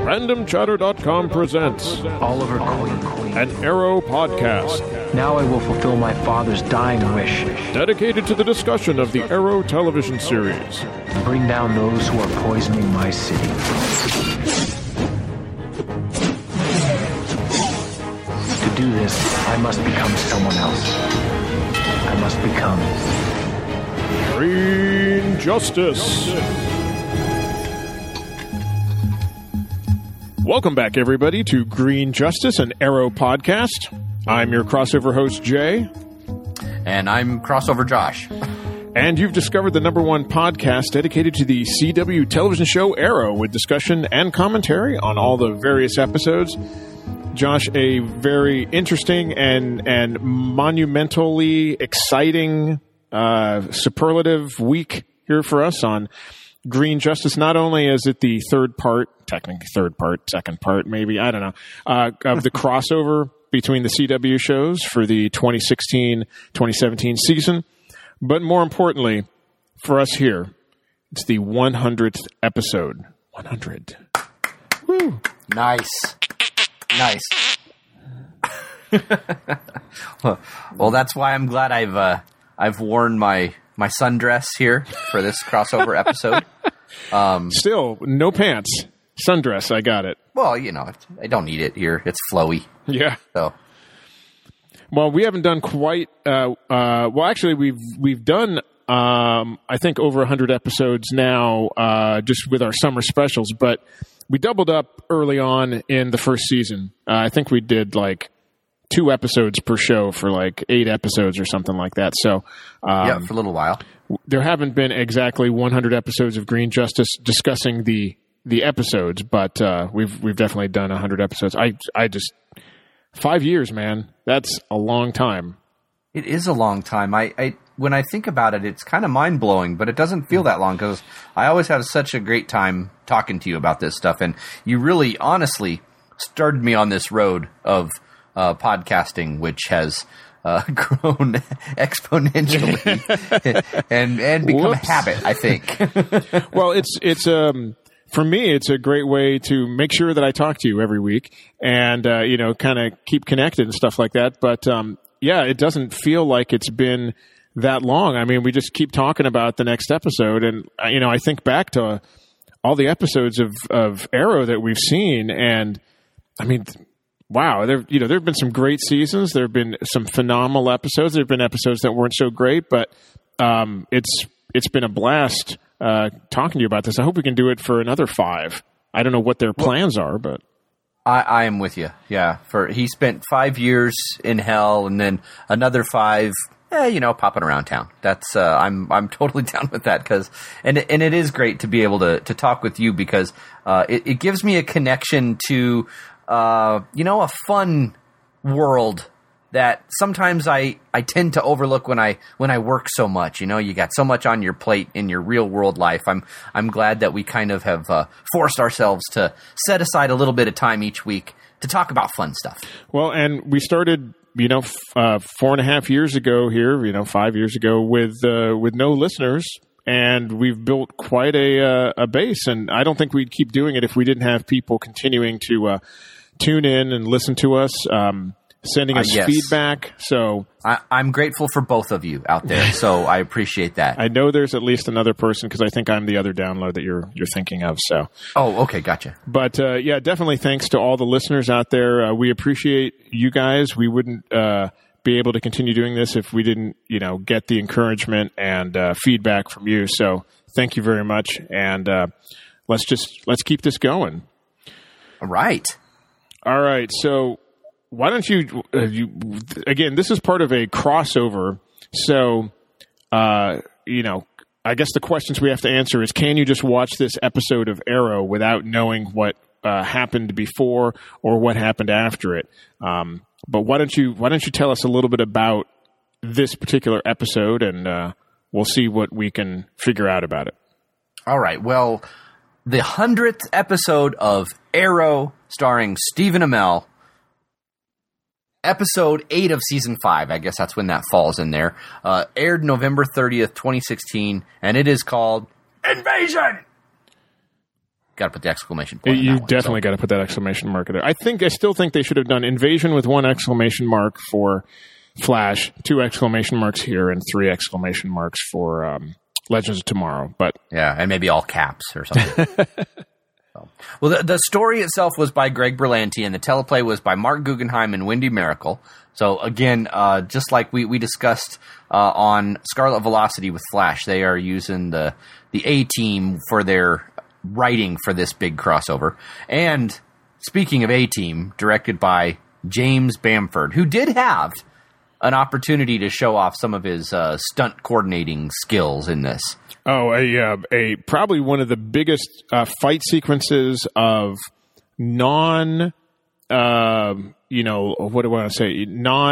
RandomChatter.com presents Oliver Queen. an Arrow podcast Now I will fulfill my father's dying wish. dedicated to the discussion of the Arrow television series. Bring down those who are poisoning my city. To do this, I must become someone else. I must become... Green Justice. Welcome back, everybody, to Green Justice, an Arrow podcast. I'm your crossover host, Jay. And I'm Crossover Josh. And you've discovered the number one podcast dedicated to the CW television show Arrow, with discussion and commentary on all the various episodes. Josh, a very interesting and monumentally exciting superlative week here for us on Green Justice. Not only is it the second part, maybe, I don't know, of the crossover between the CW shows for the 2016-2017 season, but more importantly, for us here, it's the 100th episode. 100. Woo! Nice. Well, that's why I'm glad I've worn my sundress here for this crossover episode. Still, no pants. Sundress, I got it. Well, I don't need it here. It's flowy. Yeah. So, well, we haven't done quite. Actually, we've done. I think over 100 episodes now, just with our summer specials. But we doubled up early on in the first season. I think we did like 2 episodes per show for like 8 episodes or something like that. So, yeah, for a little while. There haven't been exactly 100 episodes of Green Justice discussing the episodes, but we've definitely done 100 episodes. I just 5 years, man. That's a long time. It is a long time. I when I think about it, it's kind of mind blowing, but it doesn't feel that long because I always have such a great time talking to you about this stuff, and you really, honestly, started me on this road of podcasting, which has grown exponentially and become a habit, I think. Well, it's for me, it's a great way to make sure that I talk to you every week and kind of keep connected and stuff like that. But yeah, it doesn't feel like it's been that long. I mean, we just keep talking about the next episode, and I think back to all the episodes of Arrow that we've seen, and I mean, wow, there have been some great seasons. There have been some phenomenal episodes. There have been episodes that weren't so great, but it's been a blast talking to you about this. I hope we can do it for another 5. I don't know what their plans are, but I am with you. Yeah, he spent 5 years in hell, and then another 5, popping around town. That's I'm totally down with that and it is great to be able to talk with you because it gives me a connection to a fun world that sometimes I tend to overlook when I work so much. You got so much on your plate in your real world life. I'm glad that we kind of have forced ourselves to set aside a little bit of time each week to talk about fun stuff. Well, and we started 4.5 years ago here, 5 years ago with no listeners, and we've built quite a base. And I don't think we'd keep doing it if we didn't have people continuing to tune in and listen to us, sending us feedback. So I'm grateful for both of you out there. So I appreciate that. I know there's at least another person because I think I'm the other download that you're thinking of. So okay, gotcha. But yeah, definitely thanks to all the listeners out there. We appreciate you guys. We wouldn't be able to continue doing this if we didn't get the encouragement and feedback from you. So thank you very much, and let's keep this going. All right, so why don't you again, this is part of a crossover, so, I guess the questions we have to answer is, can you just watch this episode of Arrow without knowing what happened before or what happened after it? But why don't you tell us a little bit about this particular episode, and we'll see what we can figure out about it. All right, well, the 100th episode of Arrow, starring Stephen Amell, Episode 8 of Season 5, I guess that's when that falls in there, aired November 30th, 2016, and it is called Invasion! got to put the exclamation point. You definitely got to put that exclamation mark there. I still think they should have done Invasion with 1 exclamation mark for Flash, 2 exclamation marks here, and 3 exclamation marks for Legends of Tomorrow. But yeah, and maybe all caps or something. Well, the story itself was by Greg Berlanti, and the teleplay was by Mark Guggenheim and Wendy Miracle. So again, just like we discussed on Scarlet Velocity with Flash, they are using the A-Team for their writing for this big crossover. And speaking of A-Team, directed by James Bamford, who did have an opportunity to show off some of his stunt coordinating skills in this. Oh, probably one of the biggest fight sequences of what do I want to say?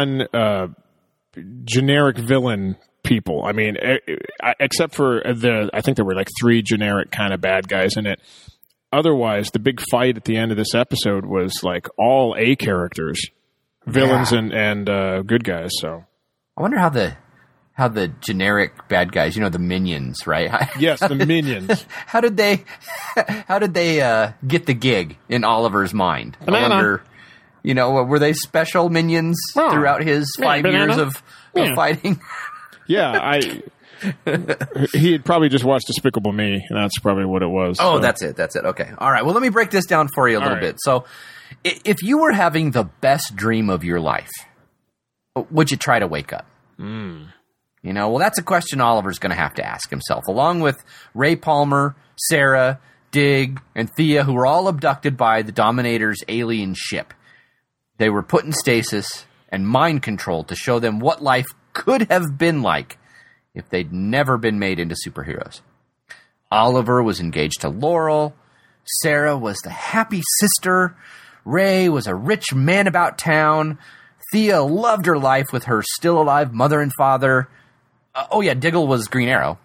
Generic villain people. I mean, except for I think there were like 3 generic kind of bad guys in it. Otherwise, the big fight at the end of this episode was like all A characters, villains and good guys. So I wonder how the generic bad guys, the minions, right? Yes, the minions. How did they get the gig in Oliver's mind? I wonder, were they special minions throughout his 5 years of fighting? Yeah, he had probably just watched Despicable Me, and that's probably what it was. Oh, so. That's it. Okay. All right. Well, let me break this down for you a little bit. So, if you were having the best dream of your life, would you try to wake up? Well, that's a question Oliver's going to have to ask himself, along with Ray Palmer, Sarah, Dig, and Thea, who were all abducted by the Dominator's alien ship. They were put in stasis and mind controlled to show them what life could have been like if they'd never been made into superheroes. Oliver was engaged to Laurel. Sarah was the happy sister. Ray was a rich man about town. Thea loved her life with her still-alive mother and father. Diggle was Green Arrow.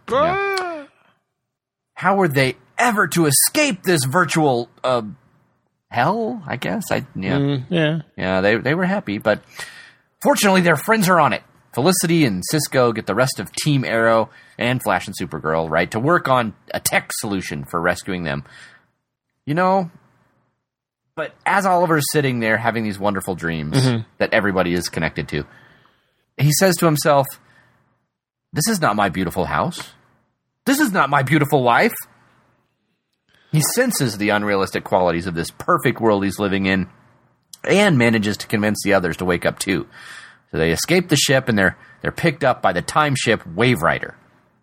How were they ever to escape this virtual hell, I guess? Yeah, they were happy, but fortunately their friends are on it. Felicity and Cisco get the rest of Team Arrow and Flash and Supergirl, right, to work on a tech solution for rescuing them. But as Oliver's sitting there having these wonderful dreams that everybody is connected to, he says to himself, "This is not my beautiful house. This is not my beautiful wife." He senses the unrealistic qualities of this perfect world he's living in and manages to convince the others to wake up too. So they escape the ship and they're picked up by the time ship Wave Rider.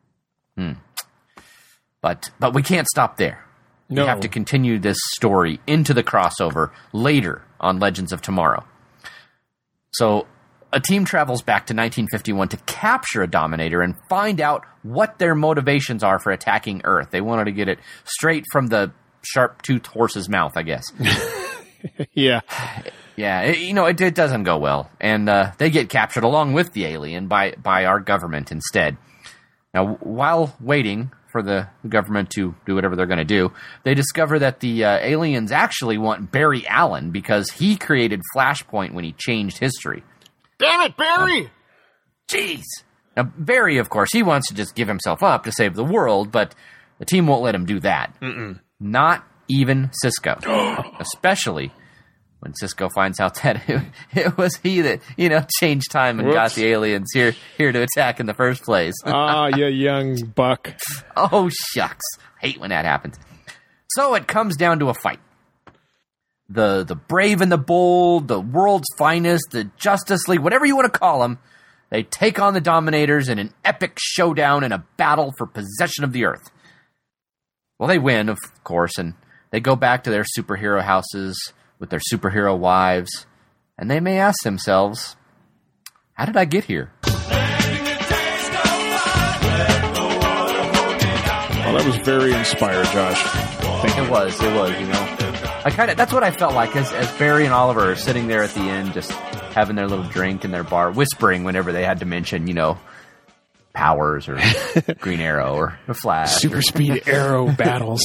But we can't stop there. No. We have to continue this story into the crossover later on Legends of Tomorrow. So a team travels back to 1951 to capture a Dominator and find out what their motivations are for attacking Earth. They wanted to get it straight from the sharp-toothed horse's mouth, I guess. Yeah. Yeah, it doesn't go well. And they get captured along with the alien by our government instead. Now, while waiting for the government to do whatever they're going to do, they discover that the aliens actually want Barry Allen because he created Flashpoint when he changed history. Damn it, Barry! Jeez! Now, Barry, of course, he wants to just give himself up to save the world, but the team won't let him do that. Not even Cisco. Especially when Cisco finds out that it was he that, changed time and got the aliens here to attack in the first place. You young buck. Oh, shucks. Hate when that happens. So it comes down to a fight. The brave and the bold, the world's finest, the Justice League, whatever you want to call them, they take on the Dominators in an epic showdown in a battle for possession of the Earth. Well, they win, of course, and they go back to their superhero houses with their superhero wives, and they may ask themselves, how did I get here? Well, that was very inspired, Josh. It was, that's what I felt like as Barry and Oliver are sitting there at the end, just having their little drink in their bar, whispering whenever they had to mention, Powers or Green Arrow or the Flash. Super speed arrow battles.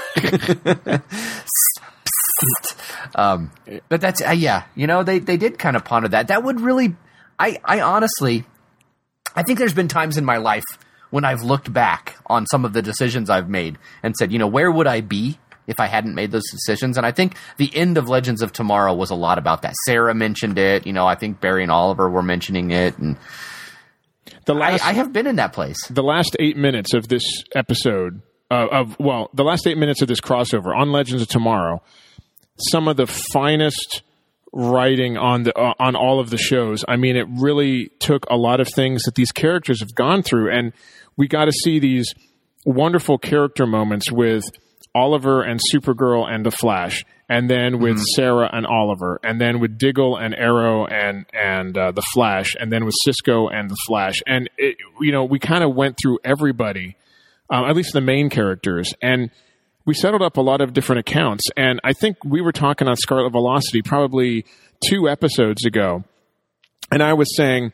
But that's, they did kind of ponder that. That would really, I honestly, I think there's been times in my life when I've looked back on some of the decisions I've made and said, where would I be if I hadn't made those decisions. And I think the end of Legends of Tomorrow was a lot about that. Sarah mentioned it. I think Barry and Oliver were mentioning it. And I have been in that place. The last 8 minutes of this episode the last 8 minutes of this crossover on Legends of Tomorrow, some of the finest writing on all of the shows. I mean, it really took a lot of things that these characters have gone through, and we got to see these wonderful character moments with Oliver and Supergirl and the Flash, and then with Sarah and Oliver, and then with Diggle and Arrow and the Flash, and then with Cisco and the Flash. And we kind of went through everybody, at least the main characters, and we settled up a lot of different accounts. And I think we were talking on Scarlet Velocity probably 2 episodes ago, and I was saying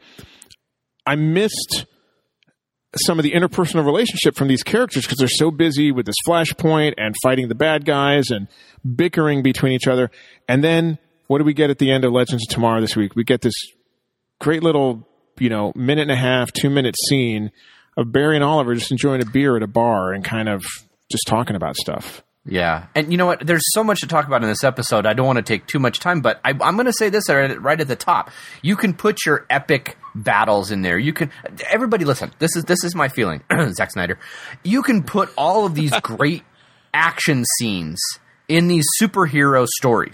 I missed some of the interpersonal relationship from these characters because they're so busy with this Flashpoint and fighting the bad guys and bickering between each other. And then what do we get at the end of Legends of Tomorrow this week? We get this great little, minute and a half, 2-minute scene of Barry and Oliver just enjoying a beer at a bar and kind of just talking about stuff. Yeah. And you know what? There's so much to talk about in this episode. I don't want to take too much time, but I'm going to say this right at the top. You can put your epic battles in there. Everybody listen. This is my feeling. Zack Snyder. You can put all of these great action scenes in these superhero stories.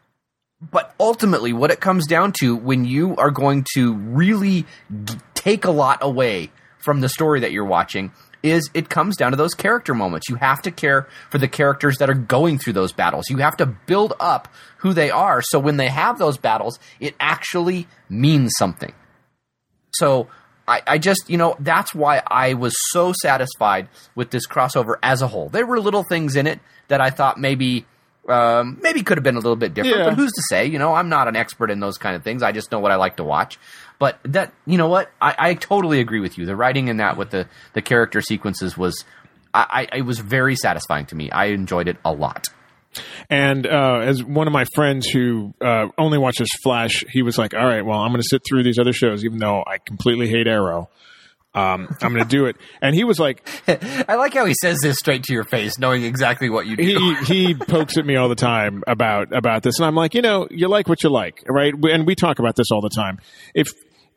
But ultimately, what it comes down to when you are going to really take a lot away from the story that you're watching is it comes down to those character moments. You have to care for the characters that are going through those battles. You have to build up who they are so when they have those battles, it actually means something. So I just, that's why I was so satisfied with this crossover as a whole. There were little things in it that I thought maybe could have been a little bit different, but who's to say? I'm not an expert in those kind of things. I just know what I like to watch. But that, what? I totally agree with you. The writing in that with the character sequences was, it was very satisfying to me. I enjoyed it a lot. And as one of my friends who only watches Flash, he was like, all right, well, I'm going to sit through these other shows, even though I completely hate Arrow. I'm going to do it. And he was like... I like how he says this straight to your face, knowing exactly what you do. He pokes at me all the time about this. And I'm like, you like what you like, right? And we talk about this all the time. If,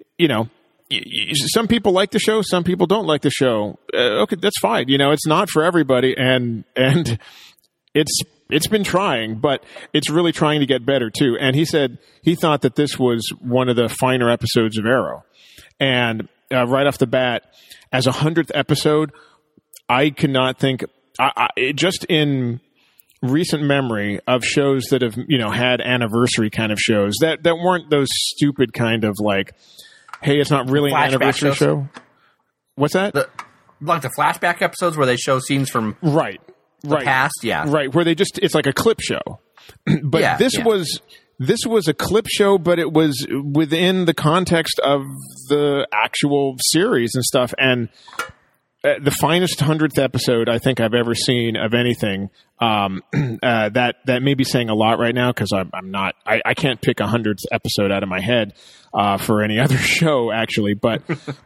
some people like the show, some people don't like the show. Okay, that's fine. It's not for everybody. And it's been trying, but it's really trying to get better too. And he said he thought that this was one of the finer episodes of Arrow. And right off the bat, as 100th episode, I cannot think, just in recent memory of shows that have, had anniversary kind of shows that weren't those stupid kind of like, hey, it's not really an anniversary show. What's that? Like the flashback episodes where they show scenes from the past, right, where it's like a clip show. But this was a clip show, but it was within the context of the actual series and stuff. And the finest 100th episode I think I've ever seen of anything. That may be saying a lot right now because I can't pick 100th episode out of my head for any other show actually, but.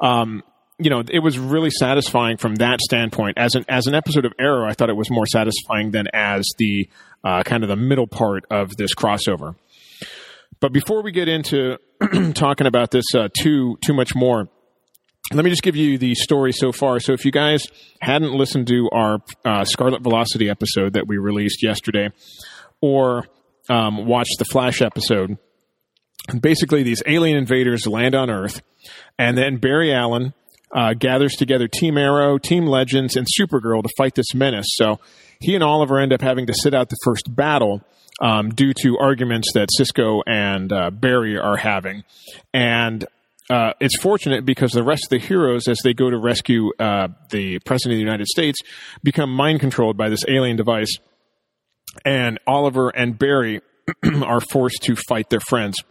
It was really satisfying from that standpoint. As an episode of Arrow, I thought it was more satisfying than as the kind of the middle part of this crossover. But before we get into talking about this too much more, let me just give you the story so far. So if you guys hadn't listened to our Scarlet Velocity episode that we released yesterday, or watched the Flash episode, basically these alien invaders land on Earth, and then Barry Allen gathers together Team Arrow, Team Legends, and Supergirl to fight this menace. So he and Oliver end up having to sit out the first battle due to arguments that Cisco and Barry are having. And it's fortunate because the rest of the heroes, as they go to rescue the President of the United States, become mind-controlled by this alien device. And Oliver and Barry are forced to fight their friends.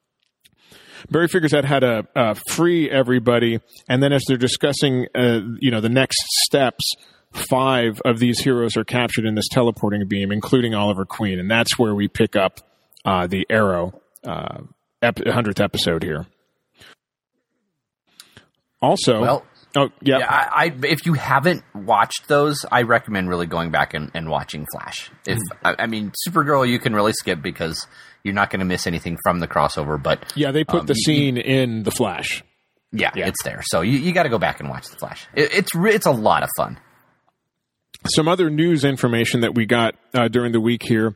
Barry figures out how to free everybody, and then as they're discussing, the next steps, 5 of these heroes are captured in this teleporting beam, including Oliver Queen, and that's where we pick up the Arrow 100th episode here. Also, Oh, yeah. I if you haven't watched those, I recommend really going back and watching Flash. I mean, Supergirl you can really skip because you're not going to miss anything from the crossover. But Yeah, they put the scene in The Flash. Yeah, it's there. So you got to go back and watch The Flash. It's a lot of fun. Some other news information that we got during the week here.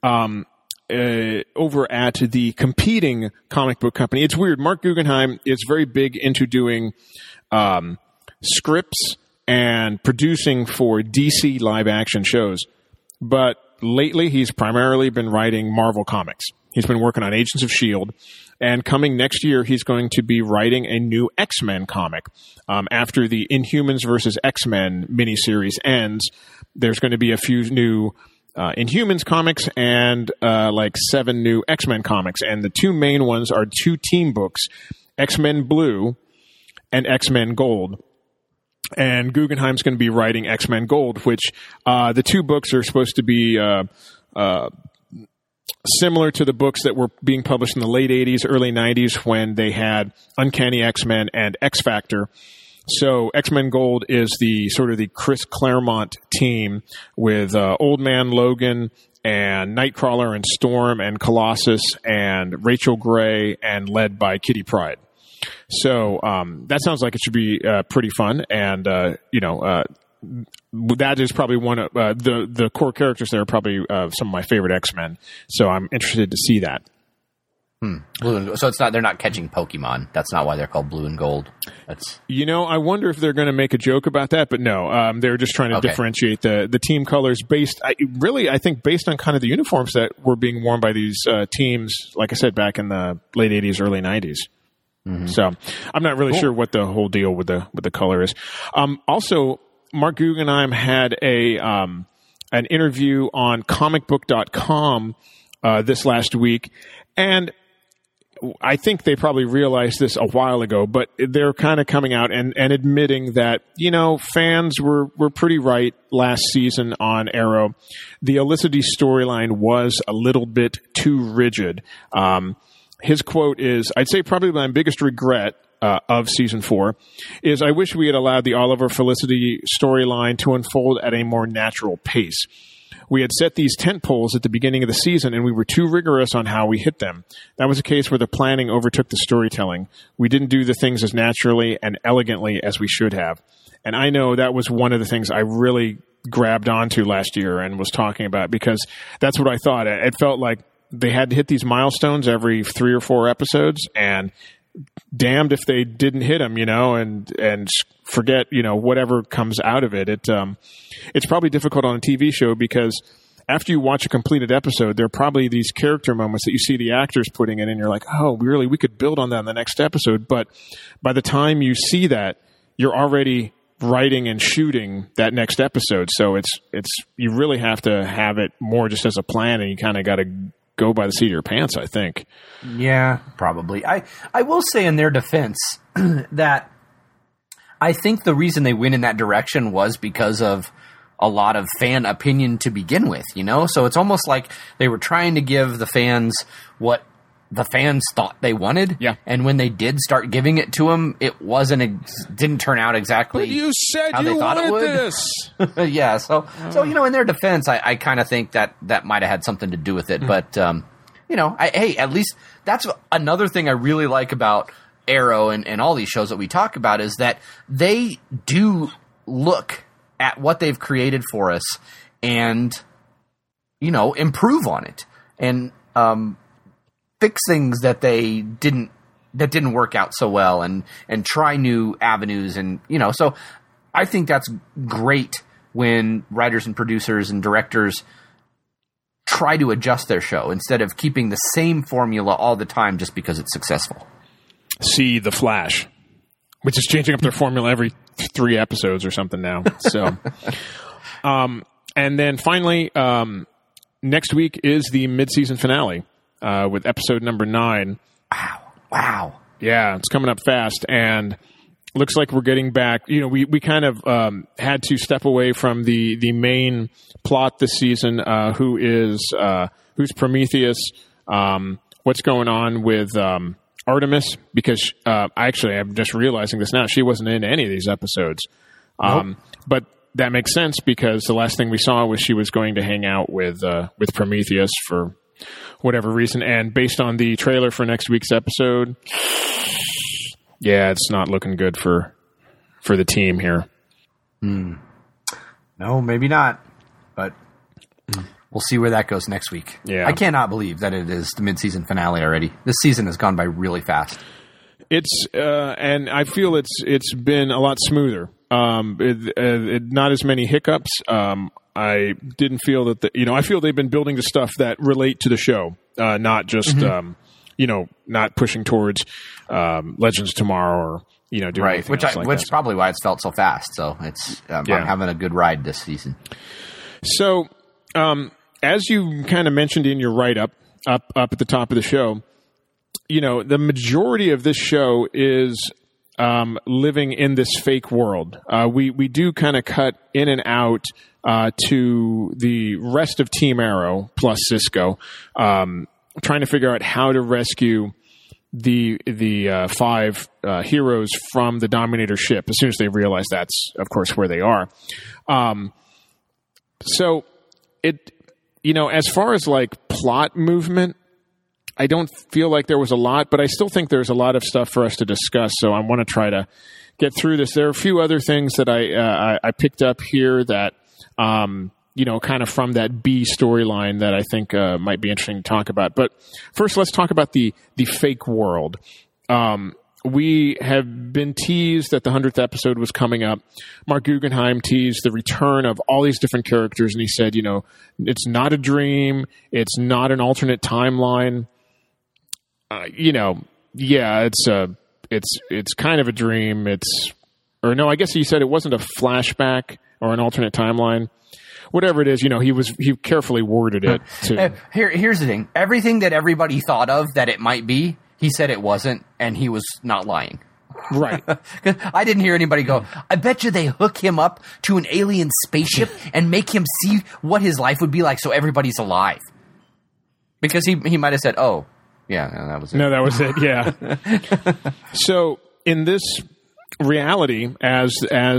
Over at the competing comic book company. It's weird. Mark Guggenheim is very big into doing scripts and producing for DC live action shows. But lately, he's primarily been writing Marvel comics. He's been working on Agents of S.H.I.E.L.D. And coming next year, he's going to be writing a new X-Men comic. After the Inhumans versus X-Men miniseries ends, there's going to be a few new Inhumans comics and like 7 new X-Men comics. And the 2 main ones are 2 team books, X-Men Blue and X-Men Gold. And Guggenheim's going to be writing X-Men Gold, which the 2 books are supposed to be similar to the books that were being published in the late 80s, early 90s when they had Uncanny X-Men and X-Factor. So X-Men Gold is the sort of the Chris Claremont team with Old Man Logan and Nightcrawler and Storm and Colossus and Rachel Gray and led by Kitty Pryde. So that sounds like it should be pretty fun. And, that is probably one of the core characters there are probably some of my favorite X-Men. So I'm interested to see that. So they're not catching Pokemon. That's not why they're called Blue and Gold. I wonder if they're going to make a joke about that, but no, they're just trying to differentiate the team colors based on kind of the uniforms that were being worn by these teams, like I said, back in the late 80s, early 90s. Mm-hmm. So I'm not really sure what the whole deal with the color is. Also, Mark Guggenheim had an interview on comicbook.com this last week, and I think they probably realized this a while ago, but they're kind of coming out and admitting that, fans were pretty right last season on Arrow. The Olicity storyline was a little bit too rigid. His quote is, I'd say probably my biggest regret of season 4 is I wish we had allowed the Oliver Felicity storyline to unfold at a more natural pace. We had set these tent poles at the beginning of the season, and we were too rigorous on how we hit them. That was a case where the planning overtook the storytelling. We didn't do the things as naturally and elegantly as we should have. And I know that was one of the things I really grabbed onto last year and was talking about, because that's what I thought. It felt like they had to hit these milestones every 3 or 4 episodes, and damned if they didn't hit them, and forget, whatever comes out of it. It's probably difficult on a TV show because after you watch a completed episode, there are probably these character moments that you see the actors putting in, and you're like, oh, really, we could build on that in the next episode. But by the time you see that, you're already writing and shooting that next episode. So it's you really have to have it more just as a plan, and you kind of got to go by the seat of your pants, I think. Yeah, probably. I will say in their defense that I think the reason they went in that direction was because of a lot of fan opinion to begin with, So it's almost like they were trying to give the fans what the fans thought they wanted. Yeah. And when they did start giving it to them, it didn't turn out exactly but you said how you they thought wanted it would. This. Yeah. So in their defense, I kind of think that might have had something to do with it. But, at least that's another thing I really like about Arrow and all these shows that we talk about is that they do look at what they've created for us and, improve on it and fix things that didn't work out so well and try new avenues. And, so I think that's great when writers and producers and directors try to adjust their show instead of keeping the same formula all the time just because it's successful. See The Flash, which is changing up their formula every 3 episodes or something now. So, and then finally, next week is the mid-season finale with episode number 9. Wow. Yeah, it's coming up fast, and looks like we're getting back. We kind of had to step away from the main plot this season. Who's Prometheus? What's going on with Artemis, because I'm just realizing this now. She wasn't in any of these episodes. But that makes sense because the last thing we saw was she was going to hang out with Prometheus for whatever reason. And based on the trailer for next week's episode, yeah, it's not looking good for the team here. No, maybe not. But we'll see where that goes next week. Yeah. I cannot believe that it is the mid-season finale already. This season has gone by really fast. It's and I feel it's been a lot smoother. Not as many hiccups. I didn't feel that I feel they've been building the stuff that relate to the show, not just not pushing towards Legends of Tomorrow or doing anything else like which that. probably why it's felt so fast. So it's I'm having a good ride this season. So as you kind of mentioned in your write-up up at the top of the show, the majority of this show is living in this fake world. We do kind of cut in and out to the rest of Team Arrow plus Cisco, trying to figure out how to rescue the 5 heroes from the Dominator ship as soon as they realize that's, of course, where they are. So it, as far as like plot movement, I don't feel like there was a lot, but I still think there's a lot of stuff for us to discuss. So I want to try to get through this. There are a few other things that I picked up here that, kind of from that B storyline that I think might be interesting to talk about. But first, let's talk about the fake world. We have been teased that the 100th episode was coming up. Mark Guggenheim teased the return of all these different characters, and he said, it's not a dream. It's not an alternate timeline. It's kind of a dream. I guess he said it wasn't a flashback or an alternate timeline. Whatever it is, he carefully worded it. Here's the thing. Everything that everybody thought of that it might be, he said it wasn't, and he was not lying. Right. I didn't hear anybody go, I bet you they hook him up to an alien spaceship and make him see what his life would be like so everybody's alive. Because he might have said, oh, yeah, no, that was it. No, that was it, yeah. So in this reality, as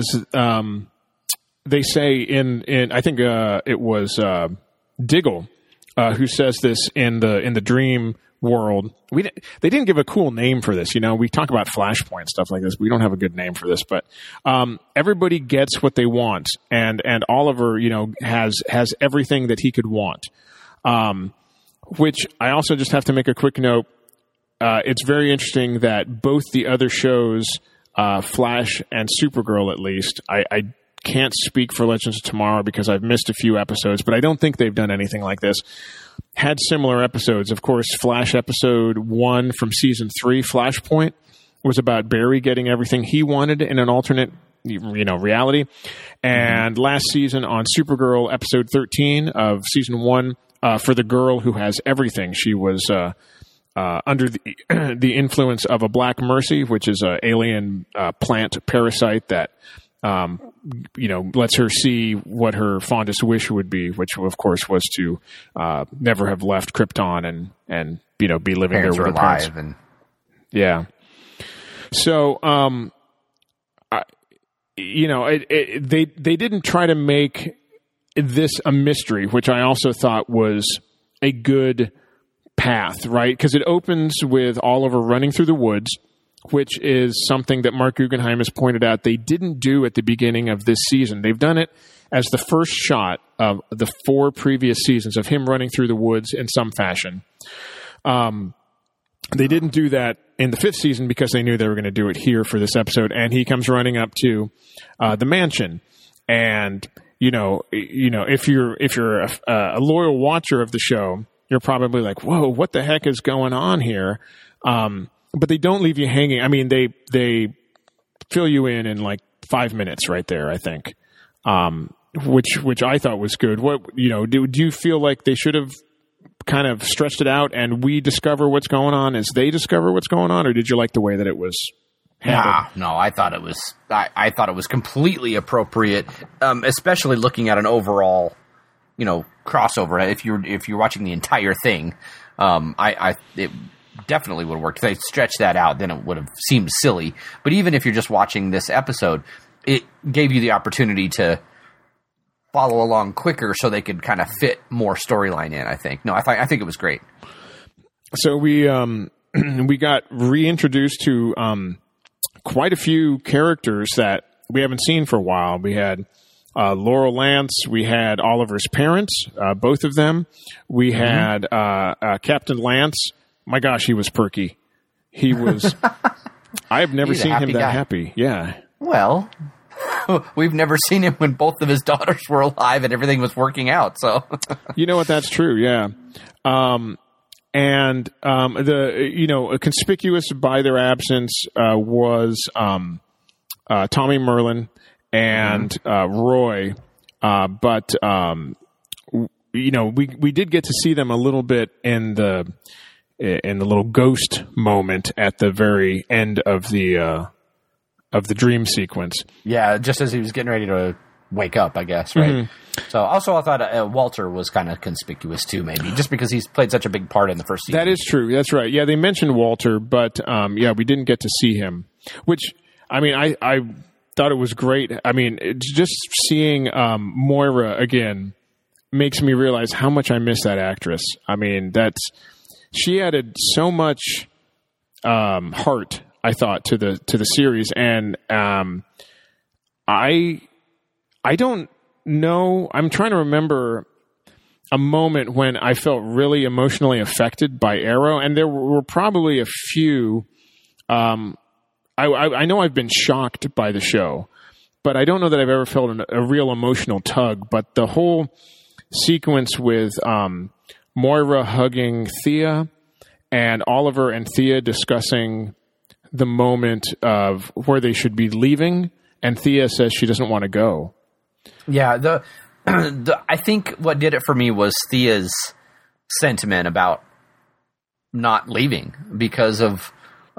they say in I think it was Diggle who says this in the dream world. They didn't give a cool name for this. We talk about Flashpoint stuff like this. We don't have a good name for this, but everybody gets what they want, and Oliver, has everything that he could want. Which I also just have to make a quick note. It's very interesting that both the other shows, Flash and Supergirl, at least, I can't speak for Legends of Tomorrow because I've missed a few episodes, but I don't think they've done anything like this. Had similar episodes. Of course, Flash episode 1 from season 3, Flashpoint, was about Barry getting everything he wanted in an alternate, reality. And last season on Supergirl, episode 13 of season 1, for the girl who has everything, she was under the influence of a Black Mercy, which is an alien plant parasite that lets her see what her fondest wish would be, which of course was to never have left Krypton and be living parents there with her alive parents. Yeah. So they didn't try to make this a mystery, which I also thought was a good path, right? Because it opens with Oliver running through the woods, which is something that Mark Guggenheim has pointed out they didn't do at the beginning of this season. They've done it as the first shot of the 4 previous seasons of him running through the woods in some fashion. They didn't do that in the 5th season because they knew they were going to do it here for this episode. And he comes running up to the mansion, and if you're a loyal watcher of the show, you're probably like, "Whoa, what the heck is going on here?" But they don't leave you hanging. I mean, they fill you in like 5 minutes right there, I think, which I thought was good. What do you feel like they should have kind of stretched it out and we discover what's going on as they discover what's going on, or did you like the way that it was handled? No, I thought it was. I thought it was completely appropriate, especially looking at an overall, definitely would have worked. If they stretched that out, then it would have seemed silly. But even if you're just watching this episode, it gave you the opportunity to follow along quicker so they could kind of fit more storyline in, I think. No, I think it was great. So we got reintroduced to quite a few characters that we haven't seen for a while. We had Laurel Lance. We had Oliver's parents, both of them. We had Captain Lance. My gosh, he was perky. He was. I have never seen him that happy. Yeah. Well, we've never seen him when both of his daughters were alive and everything was working out. So you know what? That's true. Yeah. Conspicuous by their absence was Tommy Merlin and Roy, but we did get to see them a little bit in the little ghost moment at the very end of the dream sequence. Yeah, just as he was getting ready to wake up, I guess, right? Mm-hmm. So also I thought Walter was kind of conspicuous too, maybe, just because he's played such a big part in the first season. That is true. That's right. Yeah, they mentioned Walter, but we didn't get to see him, which, I mean, I thought it was great. I mean, it's just seeing Moira again makes me realize how much I miss that actress. I mean, she added so much heart, I thought, to the series, and I don't know. I'm trying to remember a moment when I felt really emotionally affected by Arrow, and there were probably a few. I know I've been shocked by the show, but I don't know that I've ever felt a real emotional tug. But the whole sequence with Moira hugging Thea and Oliver and Thea discussing the moment of where they should be leaving, and Thea says she doesn't want to go. Yeah, I think what did it for me was Thea's sentiment about not leaving because of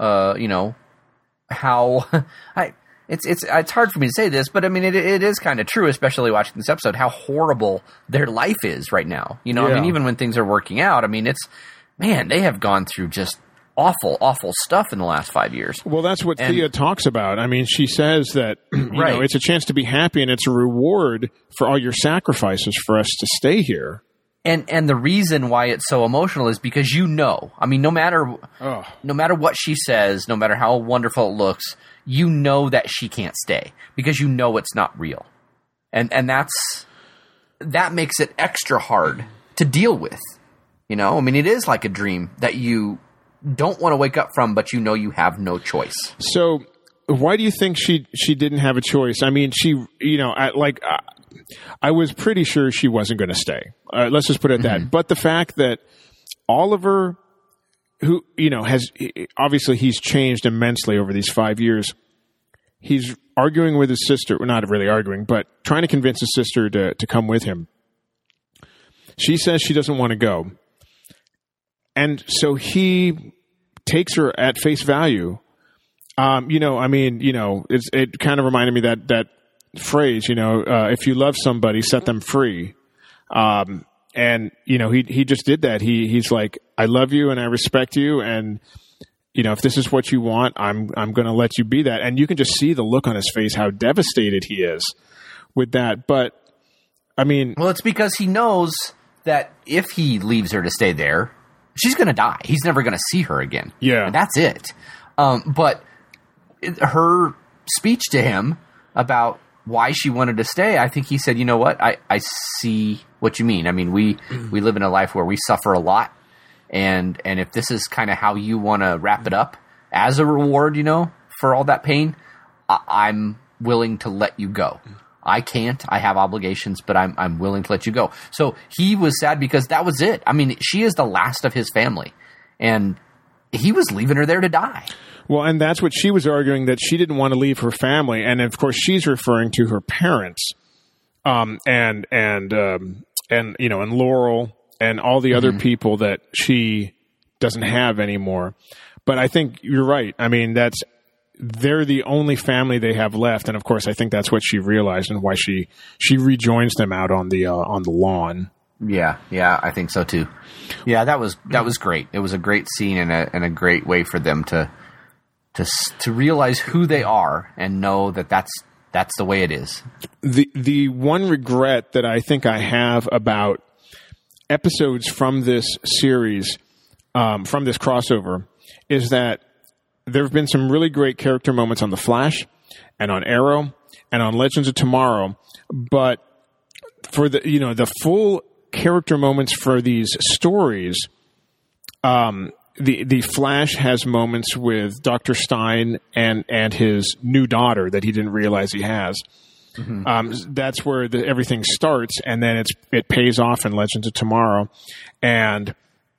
how it's hard for me to say this, but I mean it is kind of true, especially watching this episode, how horrible their life is right now. You know, yeah. I mean, even when things are working out, I mean, they have gone through just awful stuff in the last 5 years. Well, that's what Thea talks about. I mean, she says that it's a chance to be happy, and it's a reward for all your sacrifices for us to stay here. And the reason why it's so emotional is because I mean, no matter what she says, no matter how wonderful it looks, you know that she can't stay because you know it's not real, and that makes it extra hard to deal with. You know, I mean, it is like a dream that you don't want to wake up from, but you know you have no choice. So why do you think she didn't have a choice? I mean, I was pretty sure she wasn't going to stay. Let's just put it at that. But the fact that Oliver, who, has obviously he's changed immensely over these 5 years. He's arguing with his sister, well, not really arguing, but trying to convince his sister to come with him. She says she doesn't want to go. And so he takes her at face value. It kind of reminded me that phrase, if you love somebody, set them free. And he just did that. He's like, I love you and I respect you. And, if this is what you want, I'm going to let you be that. And you can just see the look on his face, how devastated he is with that. But I mean, well, it's because he knows that if he leaves her to stay there, she's going to die. He's never going to see her again. Yeah. And that's it. But her speech to him about why she wanted to stay, I think he said, you know what? I see what you mean. I mean, we live in a life where we suffer a lot. And if this is kind of how you want to wrap it up as a reward, for all that pain, I'm willing to let you go. I can't. I have obligations, but I'm willing to let you go. So he was sad because that was it. I mean, she is the last of his family, and he was leaving her there to die. Well, and that's what she was arguing, that she didn't want to leave her family, and of course she's referring to her parents, and Laurel and all the other people that she doesn't have anymore. But I think you're right. I mean, they're the only family they have left, and of course, I think that's what she realized and why she rejoins them out on the lawn. Yeah, I think so too. Yeah, that was great. It was a great scene and a great way for them to realize who they are and know that that's the way it is. The one regret that I think I have about episodes from this series, from this crossover, is that there have been some really great character moments on The Flash and on Arrow and on Legends of Tomorrow, but for the full character moments for these stories, the Flash has moments with Dr. Stein and his new daughter that he didn't realize he has. Mm-hmm. That's where everything starts, and then it pays off in Legends of Tomorrow. And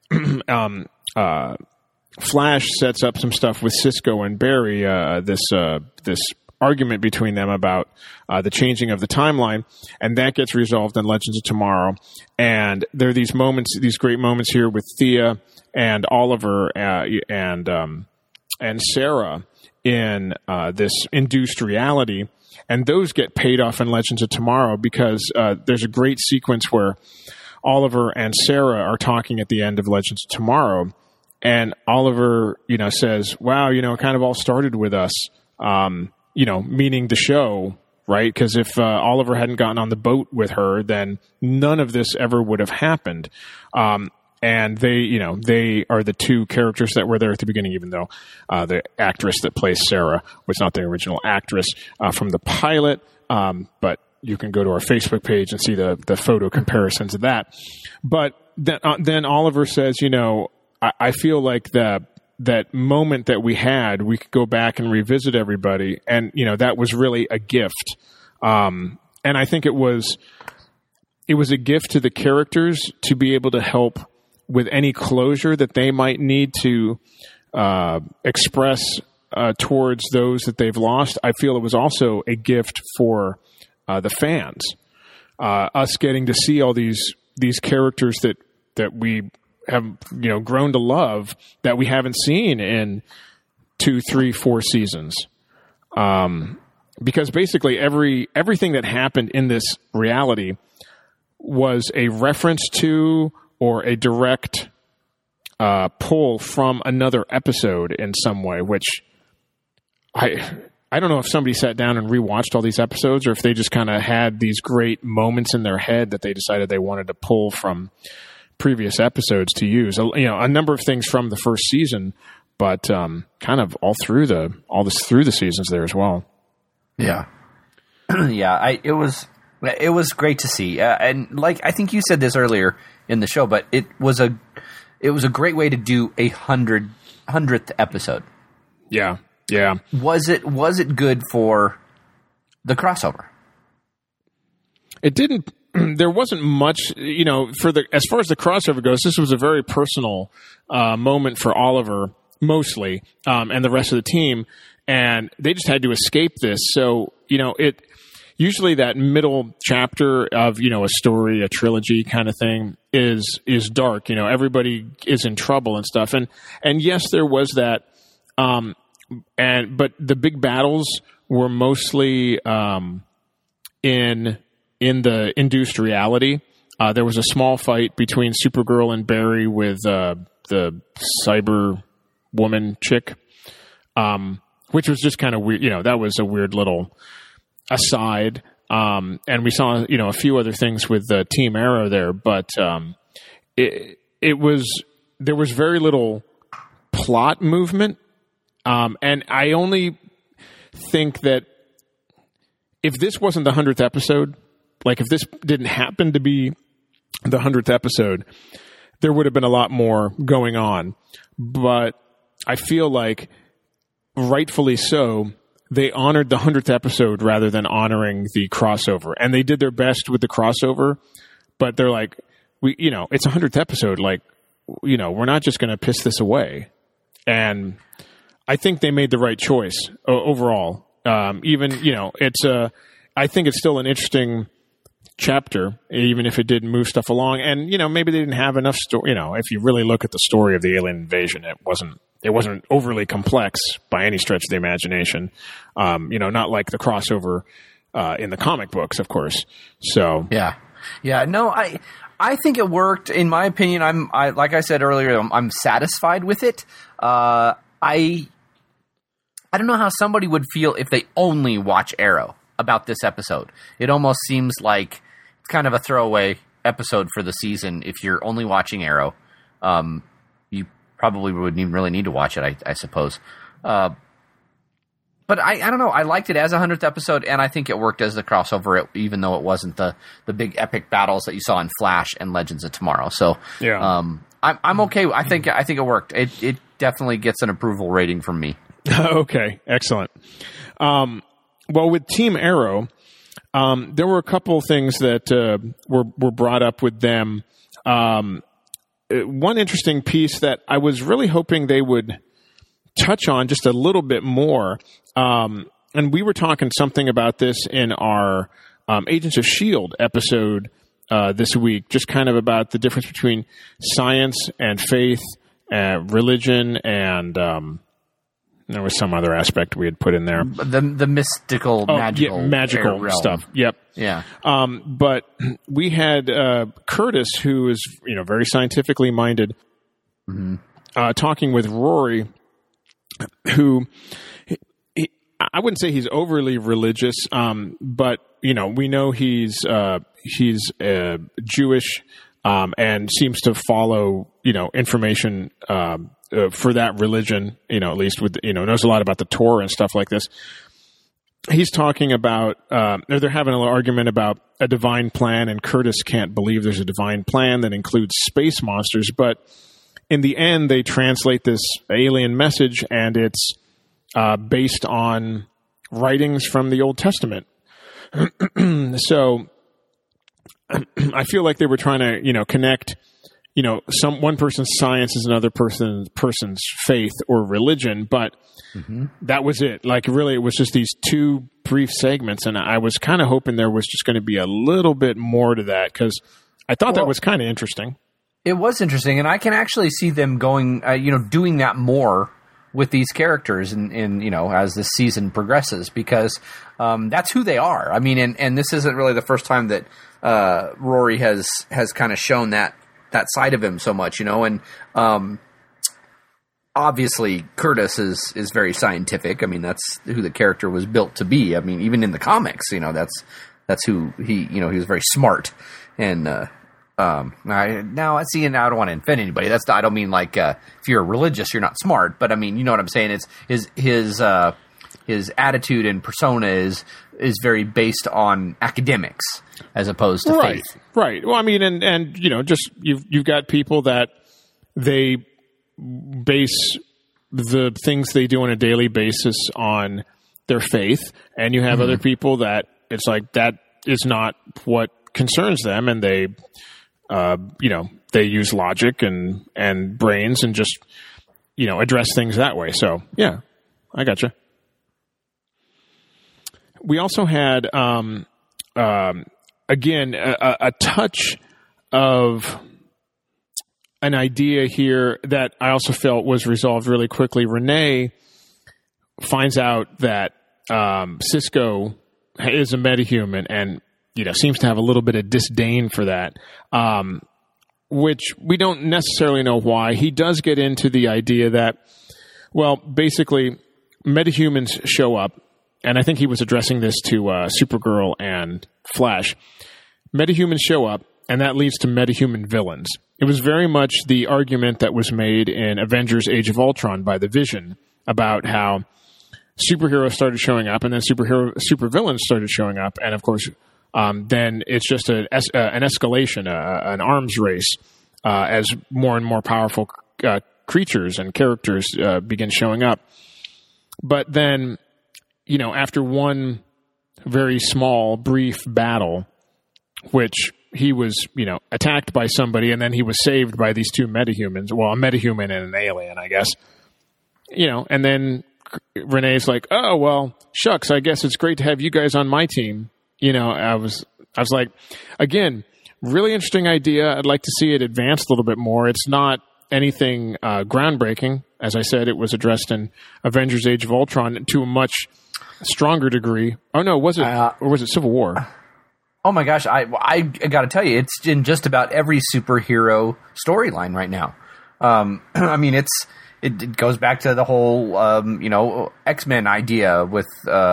Flash sets up some stuff with Cisco and Barry, this argument between them about the changing of the timeline, and that gets resolved in Legends of Tomorrow. And there are these moments, these great moments here with Thea and Oliver and Sarah in this induced reality, and those get paid off in Legends of Tomorrow because there's a great sequence where Oliver and Sarah are talking at the end of Legends of Tomorrow, and Oliver, says, "Wow, it kind of all started with us." Meaning the show, right? Because if Oliver hadn't gotten on the boat with her, then none of this ever would have happened. And they are the two characters that were there at the beginning, even though the actress that plays Sarah was not the original actress from the pilot. But you can go to our Facebook page and see the photo comparisons of that. But then Oliver says, I feel like that moment that we had, we could go back and revisit everybody. And, that was really a gift. And I think it was a gift to the characters to be able to help with any closure that they might need to express towards those that they've lost. I feel it was also a gift for the fans, us getting to see all these characters that we have grown to love that we haven't seen in 2, 3, 4 seasons. Because basically everything that happened in this reality was a reference to or a direct pull from another episode in some way, which I don't know if somebody sat down and rewatched all these episodes or if they just kind of had these great moments in their head that they decided they wanted to pull from previous episodes to use. A number of things from the first season, but kind of all through the seasons there as well. Yeah. Yeah, it was great to see. And like I think you said this earlier in the show, but it was a great way to do a 100th episode. Yeah. Yeah. Was it good for the crossover? It didn't. There wasn't much, as far as the crossover goes. This was a very personal moment for Oliver, mostly, and the rest of the team, and they just had to escape this. So, it usually that middle chapter of a story, a trilogy kind of thing is dark. Everybody is in trouble and stuff, and yes, there was that. But the big battles were mostly in the induced reality. There was a small fight between Supergirl and Barry with the cyber woman chick, which was just kind of weird. That was a weird little aside. And we saw, a few other things with Team Arrow there, but there was very little plot movement. And I only think that if this wasn't the 100th episode, like if this didn't happen to be the 100th episode, there would have been a lot more going on. But I feel like, rightfully so, they honored the 100th episode rather than honoring the crossover. And they did their best with the crossover, but they're like, it's a 100th episode. Like, we're not just going to piss this away. And I think they made the right choice overall. I think it's still an interesting chapter, even if it didn't move stuff along. And, maybe they didn't have enough story. If you really look at the story of the alien invasion, it wasn't overly complex by any stretch of the imagination. Not like the crossover in the comic books, of course. So yeah. No, I think it worked. In my opinion, like I said earlier, I'm satisfied with it. I don't know how somebody would feel if they only watch Arrow about this episode. It almost seems like it's kind of a throwaway episode for the season. If you're only watching Arrow, you probably wouldn't even really need to watch it, I suppose. But I don't know. I liked it as a 100th episode, and I think it worked as the crossover, even though it wasn't the big epic battles that you saw in Flash and Legends of Tomorrow. So yeah. I'm okay. I think it worked. It definitely gets an approval rating from me. Okay, excellent. Well, with Team Arrow, there were a couple things that were brought up with them. One interesting piece that I was really hoping they would touch on just a little bit more, and we were talking something about this in our Agents of S.H.I.E.L.D. episode this week, just kind of about the difference between science and faith, religion, and there was some other aspect we had put in there. The mystical, magical stuff. Yep. Yeah. But we had Curtis, who is very scientifically minded, talking with Rory, who I wouldn't say he's overly religious, but we know he's Jewish and seems to follow information for that religion, at least with knows a lot about the Torah and stuff like this. He's talking about they're having an argument about a divine plan, and Curtis can't believe there's a divine plan that includes space monsters, but in the end, they translate this alien message, and it's based on writings from the Old Testament. So I feel like they were trying to, connect, one person's science is another person's faith or religion, but that was it. Like, really, it was just these two brief segments, and I was kind of hoping there was just going to be a little bit more to that, because I thought that was kind of interesting. It was interesting, and I can actually see them going, doing that more with these characters, and as the season progresses, because that's who they are. I mean, and this isn't really the first time that Rory has kind of shown that side of him so much, and obviously Curtis is very scientific. I mean, that's who the character was built to be. I mean, even in the comics, that's who he was very smart, and I don't want to offend anybody. I don't mean like if you're religious, you're not smart, but I mean, you know what I'm saying? It's his attitude and persona is very based on academics as opposed to faith. Right. Well, I mean, and just you've got people that they base the things they do on a daily basis on their faith, and you have other people that it's like that is not what concerns them, and they they use logic and brains and just, address things that way. So, yeah, I gotcha. We also had, again, a touch of an idea here that I also felt was resolved really quickly. Renee finds out that Cisco is a metahuman and seems to have a little bit of disdain for that, which we don't necessarily know why. He does get into the idea that, well, basically, metahumans show up, and I think he was addressing this to Supergirl and Flash. Metahumans show up, and that leads to metahuman villains. It was very much the argument that was made in Avengers Age of Ultron by the Vision about how superheroes started showing up, and then supervillains started showing up, and of course, then it's just an escalation, an arms race, as more and more powerful creatures and characters begin showing up. But then, after one very small, brief battle, which he was, attacked by somebody, and then he was saved by these two metahumans. Well, a metahuman and an alien, I guess. And then Renee's like, oh, well, shucks, I guess it's great to have you guys on my team. I was like, again, really interesting idea. I'd like to see it advanced a little bit more. It's not anything groundbreaking. As I said, it was addressed in Avengers Age of Ultron to a much stronger degree. Oh, no, was it? Or was it Civil War? Oh my gosh, I got to tell you, it's in just about every superhero storyline right now. I mean, it goes back to the whole X-Men idea with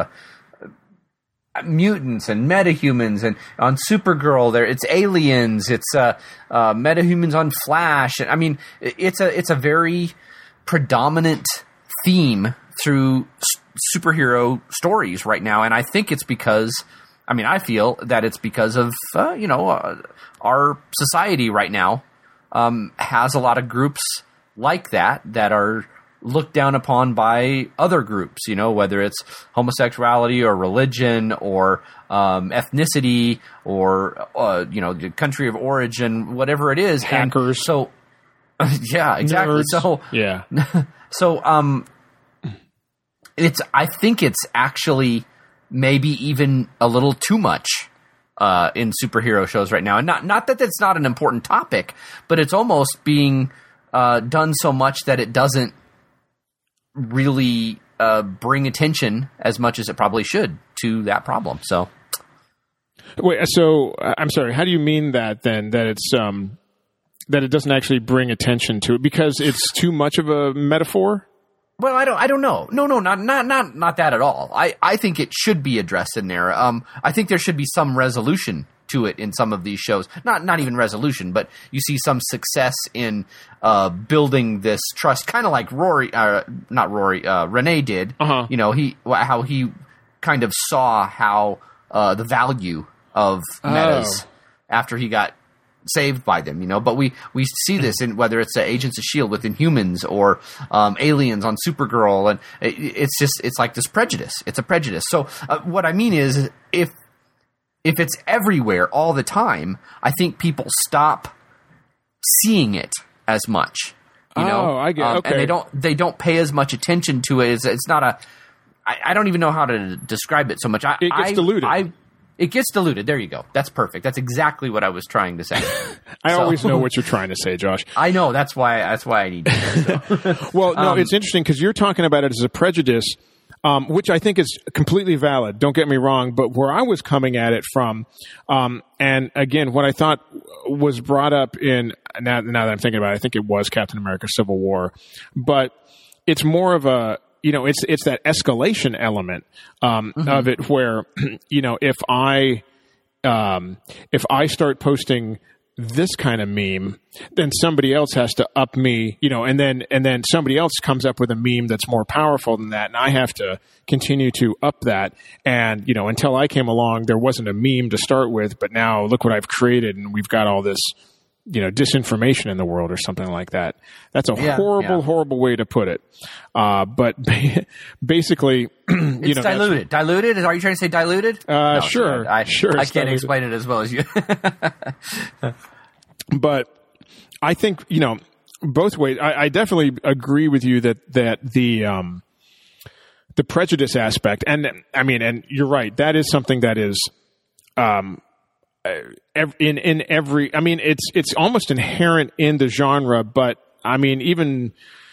mutants and metahumans, and on Supergirl it's aliens, it's metahumans on Flash. And I mean, it's a very predominant theme through superhero stories right now, and I think it's because I feel that it's because of our society right now has a lot of groups like that are looked down upon by other groups, whether it's homosexuality or religion or ethnicity or the country of origin, whatever it is. Hackers. And so yeah, exactly. Nerds. So yeah. So I think it's actually maybe even a little too much in superhero shows right now. And not that it's not an important topic, but it's almost being done so much that it doesn't really bring attention as much as it probably should to that problem. So, wait. So I'm sorry. How do you mean that then? That it's that it doesn't actually bring attention to it because it's too much of a metaphor? Well, I don't know. No, not that at all. I think it should be addressed in there. I think there should be some resolution to it in some of these shows. Not even resolution, but you see some success in building this trust, kind of like Renee did. Uh-huh. How he kind of saw how the value of metas after he got saved by them, but we see this in whether it's Agents of S.H.I.E.L.D. with Inhumans or aliens on Supergirl, and it's like this prejudice. It's a prejudice. So what I mean is if it's everywhere all the time, I think people stop seeing it as much. I get okay. And they don't pay as much attention to it. It's not a. I don't even know how to describe it so much. It gets diluted. It gets diluted. There you go. That's perfect. That's exactly what I was trying to say. I always know what you're trying to say, Josh. I know. That's why I need to. Well, no, it's interesting because you're talking about it as a prejudice, which I think is completely valid. Don't get me wrong. But where I was coming at it from, and again, what I thought was brought up in, now that I'm thinking about it, I think it was Captain America Civil War. But it's more of a, it's that escalation element of it where, if I start posting this kind of meme, then somebody else has to up me, and then somebody else comes up with a meme that's more powerful than that, and I have to continue to up that. And, until I came along, there wasn't a meme to start with, but now look what I've created, and we've got all this disinformation in the world or something like that. That's a horrible way to put it. But basically, it's diluted. Diluted? Are you trying to say diluted? No, sure. I can't diluted. explain it as well as you. But I think, both ways, I definitely agree with you that the prejudice aspect, and you're right, that is something that is, in every, it's almost inherent in the genre, but even,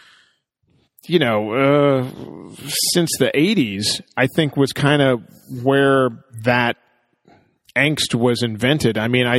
since the 80s, I think was kind of where that angst was invented.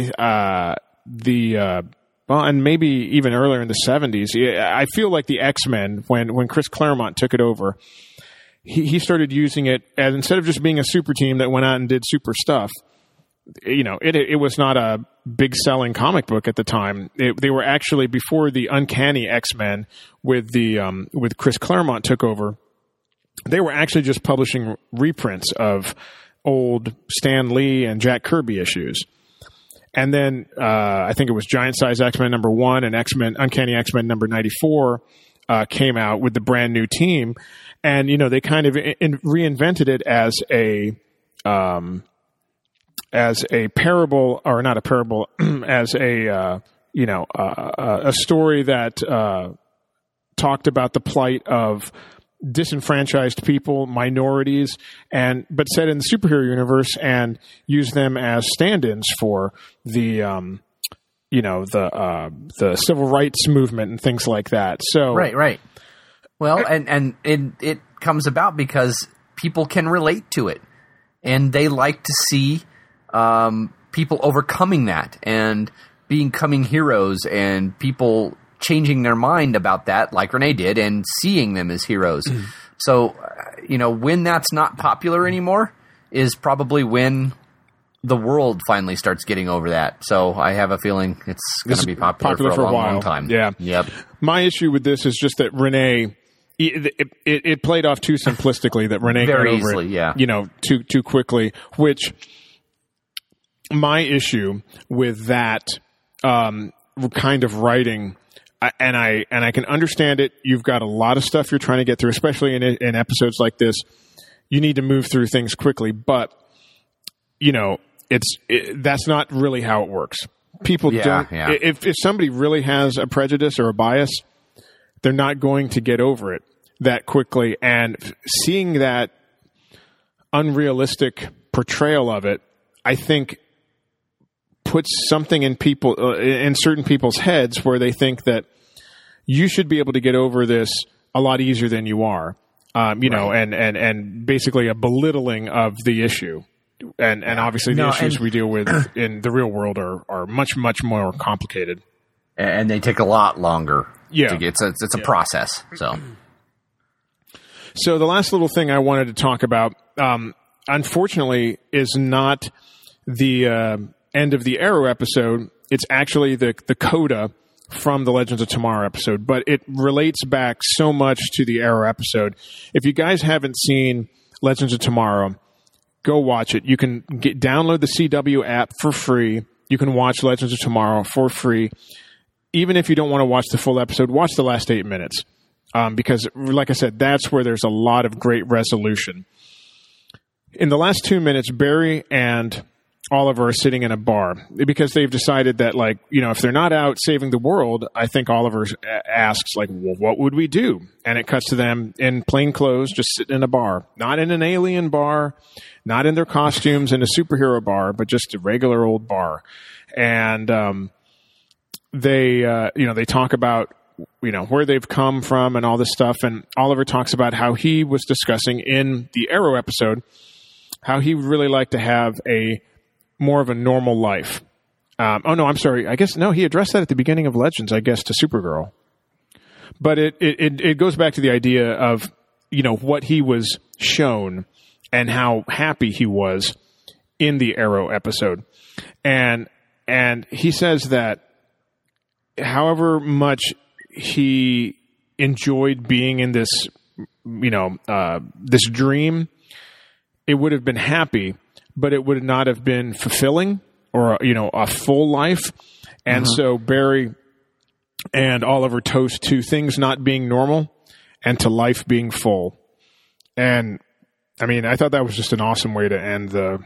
And maybe even earlier in the 70s, I feel like the X-Men, when Chris Claremont took it over, he started using it as, instead of just being a super team that went out and did super stuff, it was not a big selling comic book at the time. They were actually, before the Uncanny X-Men with Chris Claremont took over, they were actually just publishing reprints of old Stan Lee and Jack Kirby issues. And then I think it was Giant Size X-Men #1 and Uncanny X-Men #94 came out with the brand new team, and they kind of reinvented it as a parable, or not a parable, as a story that talked about the plight of disenfranchised people, minorities, but set in the superhero universe, and use them as stand-ins for the civil rights movement and things like that. So right. Well, and it comes about because people can relate to it, and they like to see people overcoming that and becoming heroes, and people changing their mind about that, like Renee did, and seeing them as heroes. So, when that's not popular anymore is probably when the world finally starts getting over that. So I have a feeling it's going to be popular for a long time. Yeah. Yep. My issue with this is just that Renee, it played off too simplistically, that Renee Very got over easily, it, yeah. too quickly, which my issue with that kind of writing, and I can understand it. You've got a lot of stuff you're trying to get through, especially in episodes like this. You need to move through things quickly, but that's not really how it works. People don't. Yeah. If somebody really has a prejudice or a bias, they're not going to get over it that quickly. And seeing that unrealistic portrayal of it, I think, puts something in certain people's heads where they think that you should be able to get over this a lot easier than you are. And basically a belittling of the issue. And obviously the issues we deal with in the real world are much, much more complicated. And they take a lot longer. Yeah. It's a process. So the last little thing I wanted to talk about, unfortunately, is not the end of the Arrow episode. It's actually the coda from the Legends of Tomorrow episode, but it relates back so much to the Arrow episode. If you guys haven't seen Legends of Tomorrow, go watch it. You can download the CW app for free. You can watch Legends of Tomorrow for free. Even if you don't want to watch the full episode, watch the last 8 minutes. Because, like I said, that's where there's a lot of great resolution. In the last 2 minutes, Barry and Oliver are sitting in a bar because they've decided that, if they're not out saving the world, I think Oliver asks, well, what would we do? And it cuts to them in plain clothes, just sitting in a bar, not in an alien bar, not in their costumes in a superhero bar, but just a regular old bar. And they talk about, where they've come from and all this stuff. And Oliver talks about how he was discussing in the Arrow episode how he would really like to have more of a normal life. I'm sorry. He addressed that at the beginning of Legends, to Supergirl. But it goes back to the idea of, what he was shown and how happy he was in the Arrow episode. And he says that however much he enjoyed being in this, this dream, it would have been happy, but it would not have been fulfilling or, a full life. And so Barry and Oliver toast to things not being normal and to life being full. And I thought that was just an awesome way to end the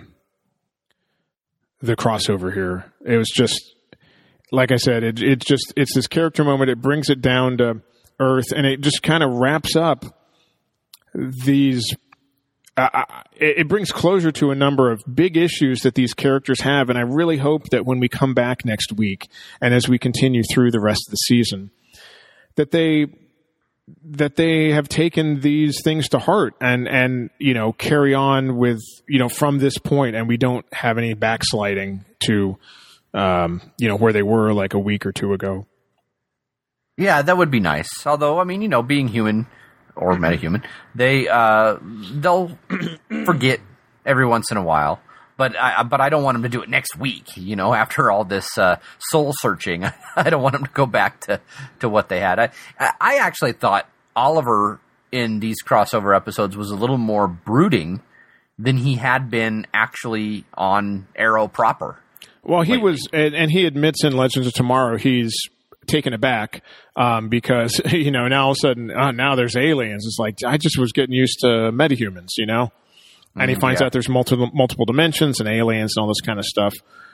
crossover here. It was just, like I said, it's this character moment. It brings it down to earth, and it just kind of wraps up these. It brings closure to a number of big issues that these characters have, and I really hope that when we come back next week and as we continue through the rest of the season, that they have taken these things to heart and carry on with from this point, and we don't have any backsliding to where they were like a week or two ago. Yeah, that would be nice. Although, being human or metahuman, they'll forget every once in a while. But I don't want them to do it next week. After all this soul searching, I don't want them to go back to what they had. I actually thought Oliver in these crossover episodes was a little more brooding than he had been actually on Arrow proper. Well, he was, and he admits in Legends of Tomorrow he's taken aback because now all of a sudden now there's aliens. It's like I just was getting used to metahumans, and he finds out there's multiple dimensions and aliens and all this kind of stuff.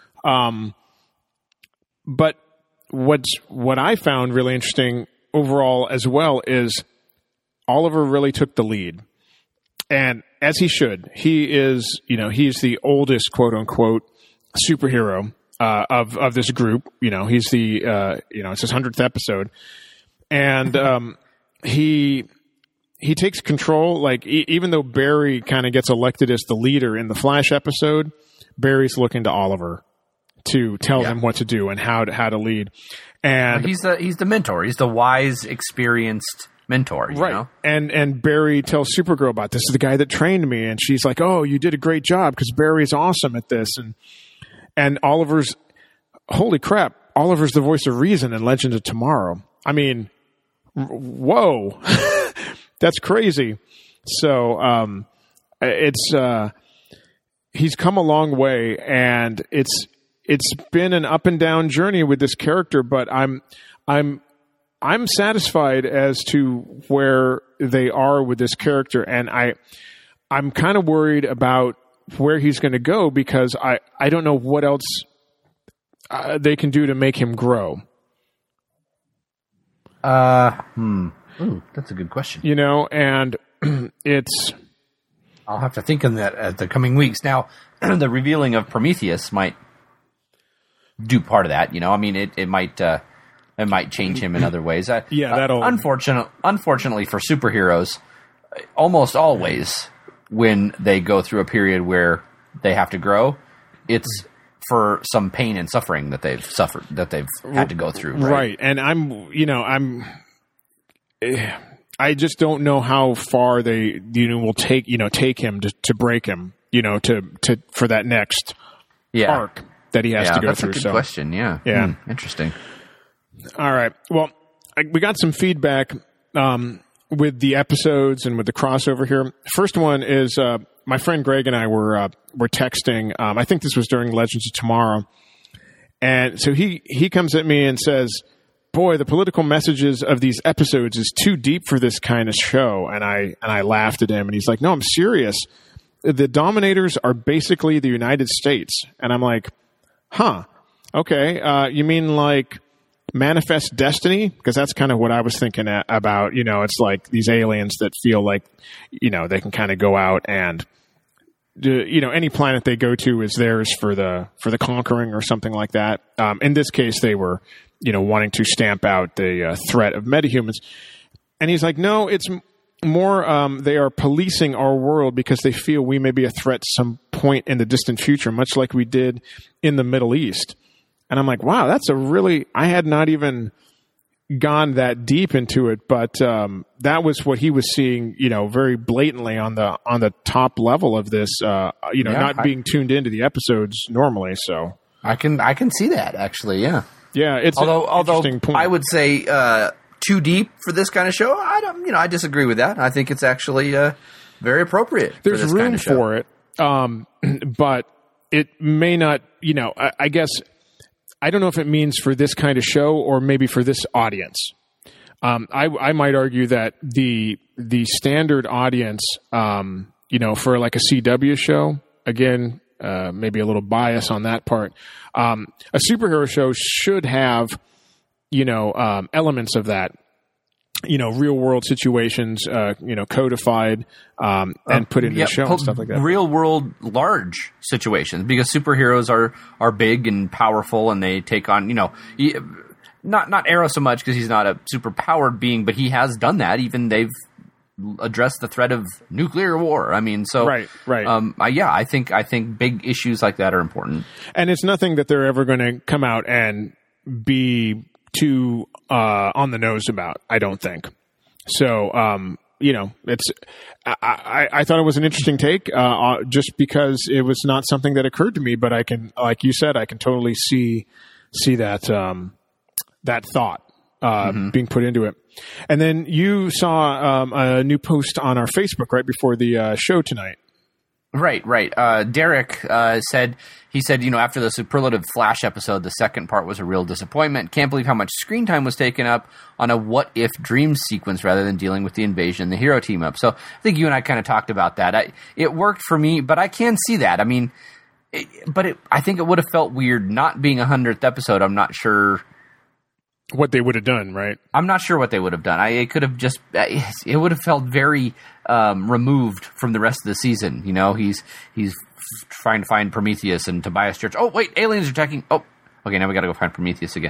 But what I found really interesting overall as well is Oliver really took the lead, and as he should. He is he's the oldest quote unquote superhero of this group. He's the it's his 100th episode, and he takes control. Like even though Barry kind of gets elected as the leader in the Flash episode, Barry's looking to Oliver to tell them what to do and how to lead. And he's the mentor. He's the wise, experienced mentor, you know? And Barry tells Supergirl about this is the guy that trained me, and she's like, "Oh, you did a great job because Barry's awesome at this." And Oliver's, holy crap, Oliver's the voice of reason in Legends of Tomorrow. I mean, whoa, that's crazy. So it's he's come a long way, and it's been an up and down journey with this character, but I'm satisfied as to where they are with this character, and I'm kind of worried about where he's going to go because I don't know what else they can do to make him grow. Ooh, that's a good question. You know, and it's... I'll have to think on that at the coming weeks. Now, the revealing of Prometheus might do part of that, you know? I mean, it might change him in other ways. That'll... Unfortunately for superheroes, almost always when they go through a period where they have to grow, it's for some pain and suffering that they've suffered, that they've had to go through. Right. And I just don't know how far they, will take him to break him, for that next arc that he has to go through. That's a good question. Yeah. Yeah. Interesting. All right. Well, we got some feedback with the episodes and with the crossover here. First one is my friend Greg and I were texting. I think this was during Legends of Tomorrow, and so he comes at me and says, "Boy, the political messages of these episodes is too deep for this kind of show." And I laughed at him, and he's like, "No, I'm serious. The Dominators are basically the United States." And I'm like, "Huh? Okay. You mean like Manifest Destiny?" Because that's kind of what I was thinking about. It's like these aliens that feel like, they can kind of go out and, any planet they go to is theirs for the conquering or something like that. In this case, they were, wanting to stamp out the threat of metahumans. And he's like, "No, it's more they are policing our world because they feel we may be a threat some point in the distant future, much like we did in the Middle East." And I'm like, wow, that's I had not even gone that deep into it, but that was what he was seeing, very blatantly on the top level of this, not being tuned into the episodes normally. So I can see that actually. Yeah. Yeah. It's although interesting point. I would say too deep for this kind of show. I disagree with that. I think it's actually very appropriate. There's for this room kind of show. for it. But it may not, I guess, I don't know if it means for this kind of show or maybe for this audience. I might argue that the standard audience, for like a CW show, again, maybe a little bias on that part. A superhero show should have, elements of that, real world situations, codified, and put into the show and stuff like that. Real world large situations, because superheroes are big and powerful, and they take on, not Arrow so much because he's not a super powered being, but he has done that. Even they've addressed the threat of nuclear war. I mean, so right. I think big issues like that are important, and it's nothing that they're ever going to come out and be too on the nose about, I don't think. So, it's I thought it was an interesting take, just because it was not something that occurred to me. But I can, like you said, I can totally see that that thought being put into it. And then you saw a new post on our Facebook right before the show tonight. Right. Derek said, after the superlative Flash episode, the second part was a real disappointment. Can't believe how much screen time was taken up on a what-if dream sequence rather than dealing with the invasion and the hero team-up. So I think you and I kind of talked about that. It worked for me, but I can see that. I mean, I think it would have felt weird not being a 100th episode. I'm not sure what they would have done, right? I'm not sure what they would have done. It would have felt very removed from the rest of the season. He's trying to find Prometheus and Tobias Church. Oh, wait, aliens are attacking. Oh, okay, now we got to go find Prometheus again.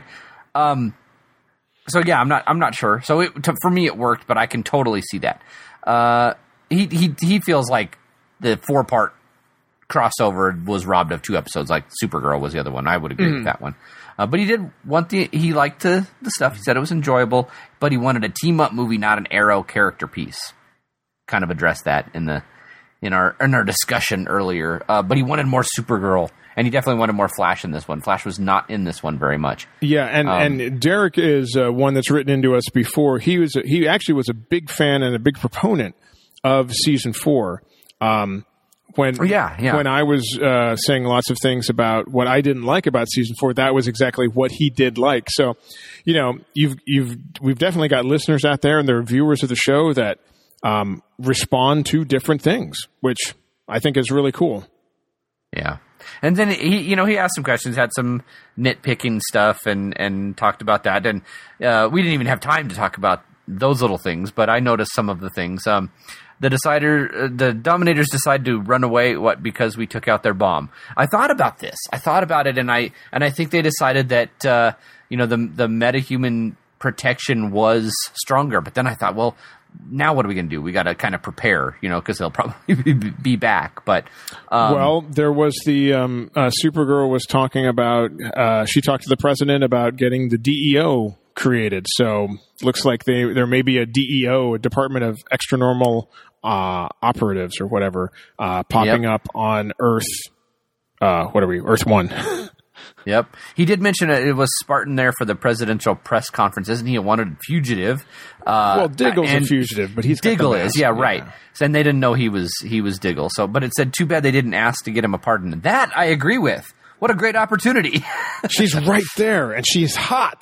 So yeah, I'm not sure. So for me, it worked, but I can totally see that. He feels like the 4-part crossover was robbed of 2 episodes, like Supergirl was the other one. I would agree with that one. But he did want he liked the stuff. He said it was enjoyable, but he wanted a team-up movie, not an Arrow character piece. Kind of addressed that in our discussion earlier. But he wanted more Supergirl, and he definitely wanted more Flash in this one. Flash was not in this one very much. Yeah, and Derek is one that's written into us before. He actually was a big fan and a big proponent of season 4. When I was saying lots of things about what I didn't like about season 4, that was exactly what he did like. So, we've definitely got listeners out there, and there are viewers of the show that respond to different things, which I think is really cool. Yeah. And then he asked some questions, had some nitpicking stuff, and talked about that. And we didn't even have time to talk about those little things, but I noticed some of the things. The Dominators decided to run away, because we took out their bomb. I thought about this. I thought about it, and I think they decided that the metahuman protection was stronger. But then I thought, well, now what are we going to do? We got to kind of prepare, because they'll probably be back. But there was the Supergirl was talking about. She talked to the president about getting the DEO created. So looks like there may be a DEO, a Department of Extranormal Operatives or whatever, popping up on Earth. What are we? Earth 1. Yep. He did mention it was Spartan there for the presidential press conference, isn't he? A wanted fugitive. Diggle's a fugitive, but he's Diggle is, right. And they didn't know he was Diggle. So, but it said too bad they didn't ask to get him a pardon. That I agree with. What a great opportunity. She's right there, and she's hot.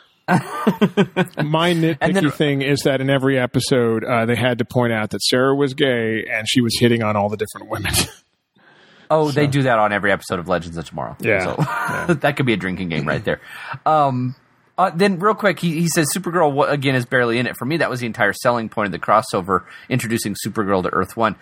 My nitpicky thing is that in every episode, they had to point out that Sarah was gay and she was hitting on all the different women. They do that on every episode of Legends of Tomorrow. Yeah. So that could be a drinking game right there. Then real quick, he says Supergirl, again, is barely in it. For me, that was the entire selling point of the crossover, introducing Supergirl to Earth 1.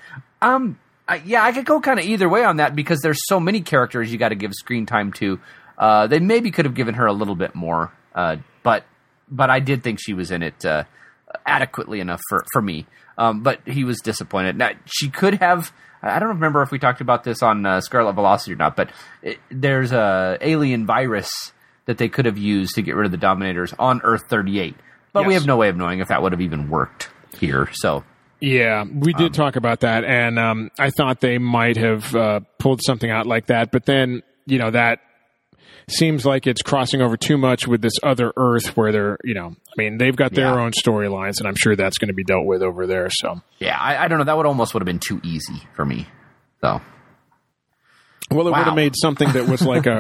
I could go kind of either way on that because there's so many characters you got to give screen time to. They maybe could have given her a little bit more, but I did think she was in it adequately enough for me. But he was disappointed. Now, she could have... I don't remember if we talked about this on Scarlet Velocity or not, but there's a alien virus that they could have used to get rid of the Dominators on Earth 38. But we have no way of knowing if that would have even worked here. So yeah, we did talk about that, and I thought they might have pulled something out like that. But then, that seems like it's crossing over too much with this other Earth where they're, they've got their own storylines, and I'm sure that's going to be dealt with over there. So yeah, I don't know. That would have been too easy for me. So, well, it would have made something that was like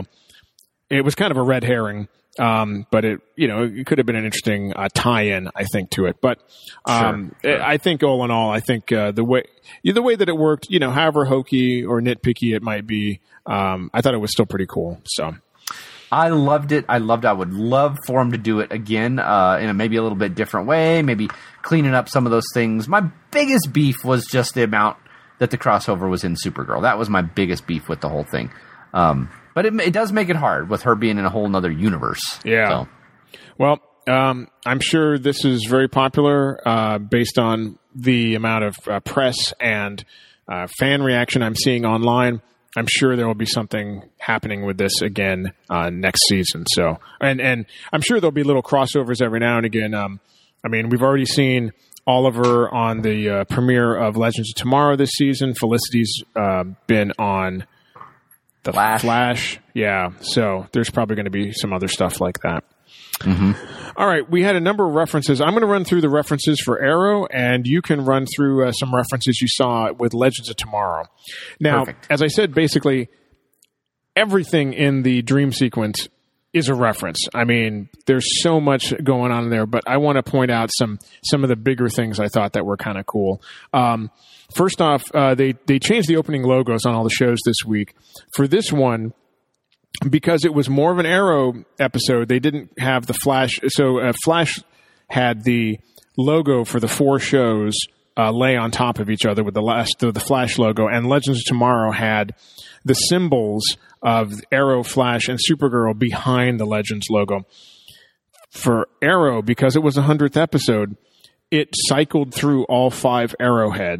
it was kind of a red herring, but it could have been an interesting tie-in, I think, to it. But sure. I think all in all, I think the way that it worked, however hokey or nitpicky it might be, I thought it was still pretty cool. So I loved it. I would love for him to do it again in a maybe a little bit different way, maybe cleaning up some of those things. My biggest beef was just the amount that the crossover was in Supergirl. That was my biggest beef with the whole thing. But it does make it hard with her being in a whole nother universe. Yeah. So. Well, I'm sure this is very popular based on the amount of press and fan reaction I'm seeing online. I'm sure there will be something happening with this again next season. So, and I'm sure there'll be little crossovers every now and again. We've already seen Oliver on the premiere of Legends of Tomorrow this season. Felicity's been on the Flash. Yeah, so there's probably going to be some other stuff like that. Mm-hmm. All right, we had a number of references. I'm going to run through the references for Arrow, and you can run through some references you saw with Legends of Tomorrow. Now, As I said, basically everything in the dream sequence is a reference. There's so much going on there, but I want to point out some of the bigger things I thought that were kind of cool. First off, they changed the opening logos on all the shows this week. For this one, because it was more of an Arrow episode, they didn't have the Flash. So Flash had the logo for the 4 shows lay on top of each other with the Flash logo, and Legends of Tomorrow had the symbols of Arrow, Flash, and Supergirl behind the Legends logo. For Arrow, because it was the 100th episode, it cycled through all 5 arrowheads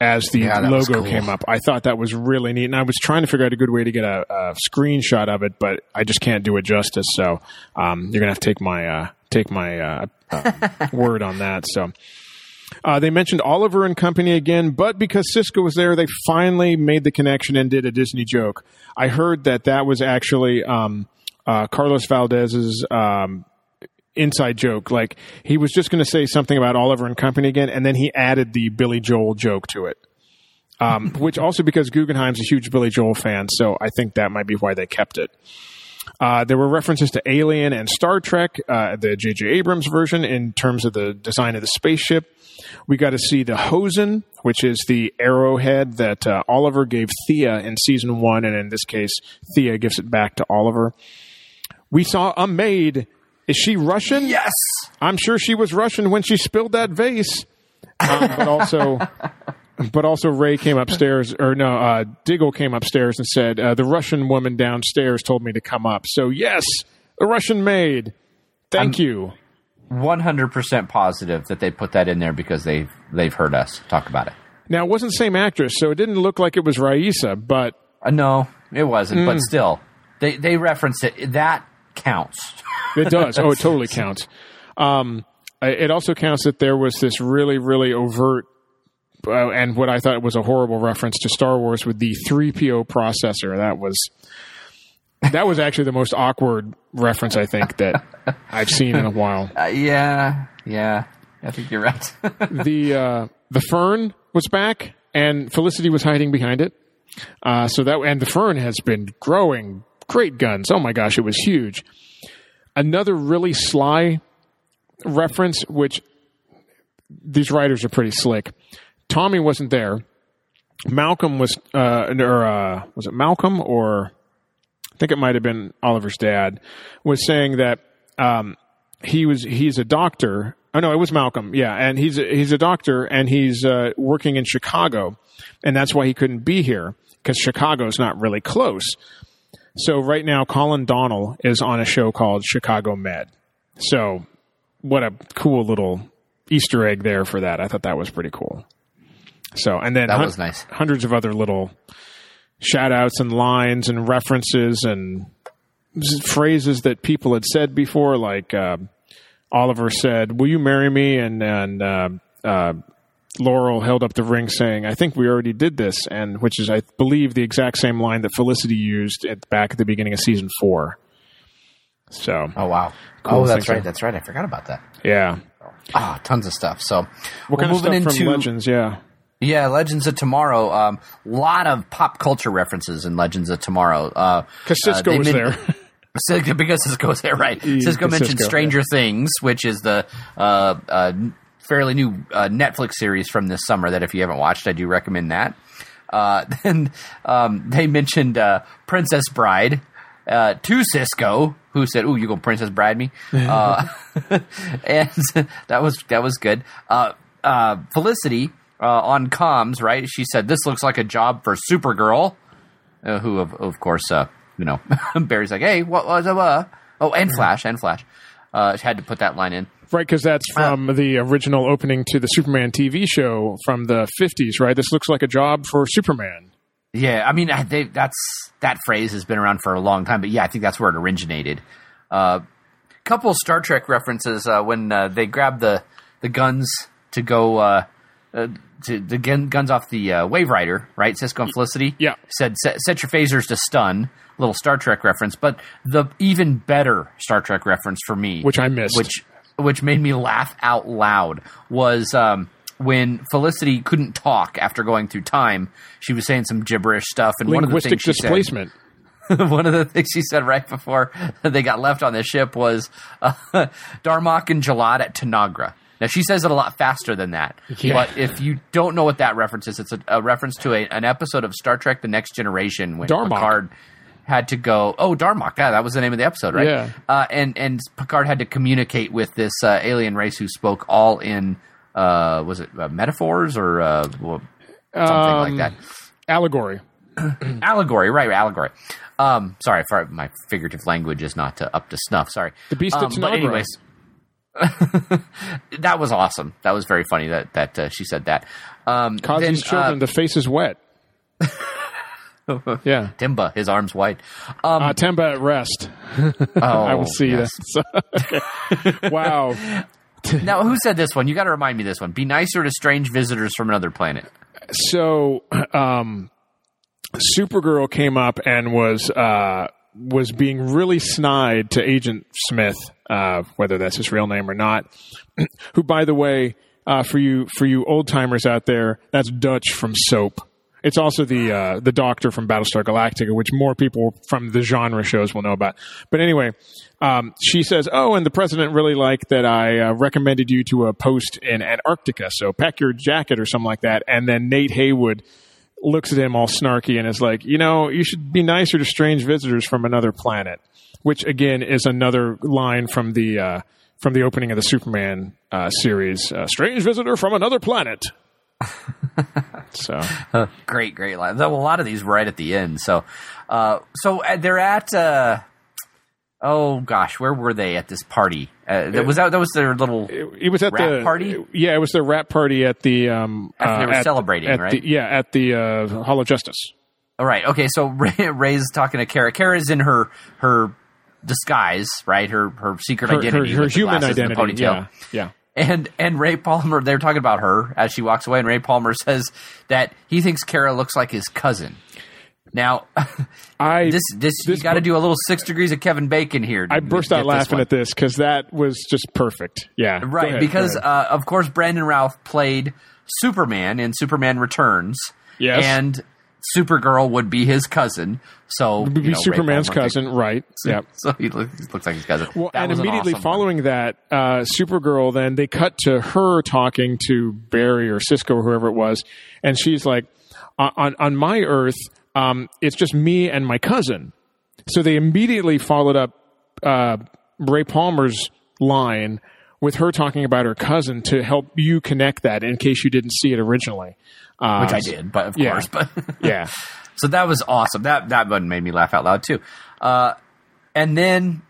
as the Yeah, that was logo cool. came up. I thought that was really neat, and I was trying to figure out a good way to get a screenshot of it, but I just can't do it justice. So you're gonna have to take my word on that. So they mentioned Oliver and Company again, but because Cisco was there, they finally made the connection and did a Disney joke. I heard that was actually Carlos Valdez's inside joke. Like, he was just going to say something about Oliver and Company again, and then he added the Billy Joel joke to it. Which also because Guggenheim's a huge Billy Joel fan, so I think that might be why they kept it. There were references to Alien and Star Trek, the J.J. Abrams version, in terms of the design of the spaceship. We got to see the Hosen, which is the arrowhead that Oliver gave Thea in season 1, and in this case, Thea gives it back to Oliver. We saw a maid. Is she Russian? Yes! I'm sure she was Russian when she spilled that vase. But also Ray came upstairs, Diggle came upstairs and said, the Russian woman downstairs told me to come up. So yes, a Russian maid. Thank you. 100% positive that they put that in there because they've heard us talk about it. Now, it wasn't the same actress, so it didn't look like it was Raisa, but... No, it wasn't, but still. They referenced it. That counts. It does. Oh, it totally counts. It also counts that there was this really, really overt and what I thought was a horrible reference to Star Wars with the 3PO processor. That was actually the most awkward reference, I think, that I've seen in a while. Yeah. I think you're right. The Fern was back, and Felicity was hiding behind it. And the Fern has been growing great guns. Oh my gosh, it was huge. Another really sly reference, which these writers are pretty slick. Tommy wasn't there. Malcolm was, was it Malcolm, or I think it might have been Oliver's dad, was saying that he's a doctor. Oh no, it was Malcolm. Yeah, and he's a doctor, and he's working in Chicago, and that's why he couldn't be here, because Chicago's not really close. So right now, Colin Donnell is on a show called Chicago Med. So what a cool little Easter egg there for that. I thought that was pretty cool. So, and then that was nice. Hundreds of other little shout outs and lines and references and phrases that people had said before, like Oliver said, "Will you marry me?" And Laurel held up the ring saying, "I think we already did this," and which is, I believe, the exact same line that Felicity used back at the beginning of season 4. So, oh wow, cool that's right. That's right. I forgot about that. Yeah, tons of stuff. So, what kind of stuff from Legends? Yeah, Legends of Tomorrow. A lot of pop culture references in Legends of Tomorrow. Because Cisco was there. Because Cisco was there, right. Cisco mentioned Stranger Things, which is the fairly new Netflix series from this summer that if you haven't watched, I do recommend that. Then they mentioned Princess Bride to Cisco, who said, "Ooh, you gonna Princess Bride me?" And that was good. Felicity on comms, right? She said, "This looks like a job for Supergirl," who of course, Barry's like, "Hey, what was it?" Oh, and Flash. She had to put that line in. Right, because that's from the original opening to the Superman TV show from the 50s, right? This looks like a job for Superman. Yeah, I mean, that phrase has been around for a long time, but yeah, I think that's where it originated. Couple Star Trek references when they grabbed the guns to go guns off the Wave Rider, right? Cisco and Felicity. Yeah, said set your phasers to stun. Little Star Trek reference, but the even better Star Trek reference for me, which I missed, which made me laugh out loud, was when Felicity couldn't talk after going through time. She was saying some gibberish stuff, and linguistic displacement. One of the things she said right before they got left on the ship was Darmok and Jalad at Tanagra. Now, she says it a lot faster than that. Yeah. But if you don't know what that reference is, it's a reference to an episode of Star Trek The Next Generation when Picard had to go... Oh, Darmok. Yeah, that was the name of the episode, right? Yeah. And Picard had to communicate with this alien race who spoke all in... was it metaphors or something like that? Allegory. Allegory, right, allegory. Sorry, my figurative language is not up to snuff. Sorry. The Beast of Tanagra. But anyways, That was awesome. That was very funny that she said that. Kazi's children, the face is wet. Yeah. Timba, his arms wide. Temba at rest. I will see yes. that. Okay. Wow. Now, who said this one? You got to remind me this one. Be nicer to strange visitors from another planet. So, Supergirl came up and was being really snide to Agent Smith, whether that's his real name or not. Who, by the way, for you old timers out there, that's Dutch from Soap. It's also the Doctor from Battlestar Galactica, which more people from the genre shows will know about. But anyway, she says, "Oh, and the president really liked that I recommended you to a post in Antarctica, so pack your jacket," or something like that. And then Nate Haywood looks at him all snarky and is like, "You should be nicer to strange visitors from another planet," which again is another line from the opening of the Superman series, "Strange visitor from another planet." So great line. Well, a lot of these right at the end. So they're at. Oh gosh, where were they at this party? That was their little. It was at rap party. Yeah, it was their rap party at the. After they were celebrating, right? At the Hall of Justice. All right. Okay. So Ray's talking to Kara. Kara's in her disguise, right? Her secret identity. Her human identity. Yeah. And Ray Palmer, they're talking about her as she walks away, and Ray Palmer says that he thinks Kara looks like his cousin. Now, you got to do a little 6 degrees of Kevin Bacon here. I burst out laughing at this because that was just perfect. Yeah, right. Ahead, because of course Brandon Routh played Superman in Superman Returns. Yes, and Supergirl would be his cousin. So would be Superman's cousin, right? Yeah. So he looks like his cousin. Well, and immediately following that, Supergirl, then they cut to her talking to Barry or Cisco or whoever it was, and she's like, "On my Earth, it's just me and my cousin." So they immediately followed up Ray Palmer's line with her talking about her cousin to help you connect that in case you didn't see it originally. Which I did, but of course. But yeah. So that was awesome. That one made me laugh out loud too. And then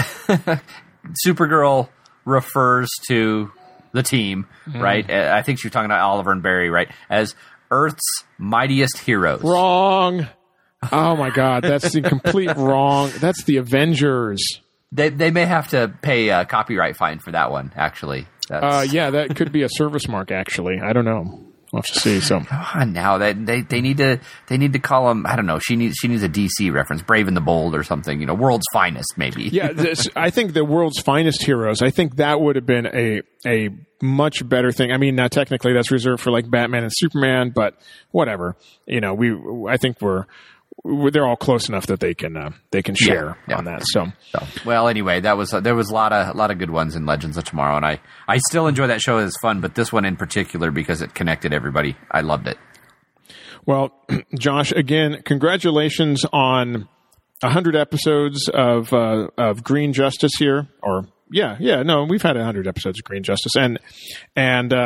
Supergirl refers to the team, right? I think she was talking about Oliver and Barry, right? As Earth's mightiest heroes. Wrong. Oh my God. That's the complete wrong. That's the Avengers. They may have to pay a copyright fine for that one, actually. Yeah, that could be a service mark, actually. I don't know. We'll have to see. So now they need to call him. I don't know. She needs a DC reference, Brave and the Bold or something. World's Finest, maybe. Yeah, I think the World's Finest Heroes. I think that would have been a much better thing. I mean, now technically that's reserved for like Batman and Superman, but whatever. I think they're all close enough that they can share on that. So well, anyway, there was a lot of good ones in Legends of Tomorrow, and I still enjoy that show. It's fun, but this one in particular because it connected everybody. I loved it. Well, Josh, again, congratulations on 100 episodes of Green Justice here. Or we've had 100 episodes of Green Justice, and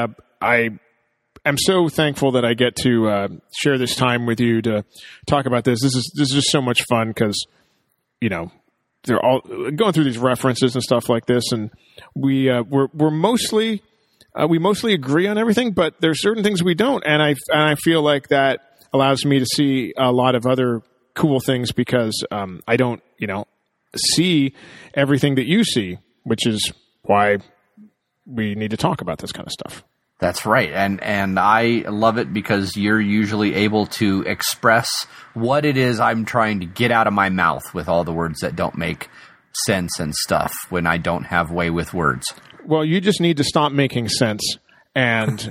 I'm so thankful that I get to share this time with you to talk about this. This is just so much fun because, they're all going through these references and stuff like this, and we're mostly we mostly agree on everything, but there's certain things we don't, and I feel like that allows me to see a lot of other cool things because I don't see everything that you see, which is why we need to talk about this kind of stuff. That's right. And I love it because you're usually able to express what it is I'm trying to get out of my mouth with all the words that don't make sense and stuff when I don't have way with words. Well, you just need to stop making sense and,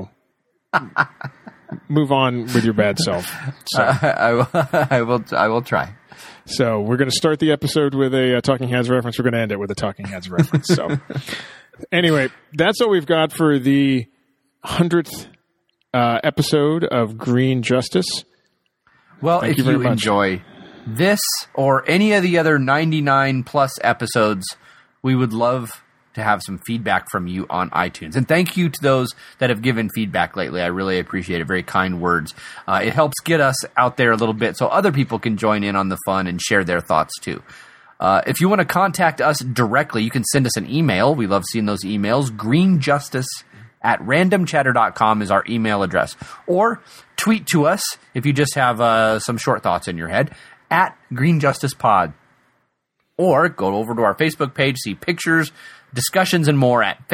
move on with your bad self. So. I will try. So we're going to start the episode with a Talking Heads reference. We're going to end it with a Talking Heads reference. So anyway, that's all we've got for the 100th episode of Green Justice. Well, if you enjoy this or any of the other 99 plus episodes, we would love to have some feedback from you on iTunes. And thank you to those that have given feedback lately. I really appreciate it. Very kind words. It helps get us out there a little bit so other people can join in on the fun and share their thoughts too. If you want to contact us directly, you can send us an email. We love seeing those emails. greenjustice@randomchatter.com is our email address. Or tweet to us if you just have some short thoughts in your head at greenjusticepod. Or go over to our Facebook page, see pictures, discussions, and more at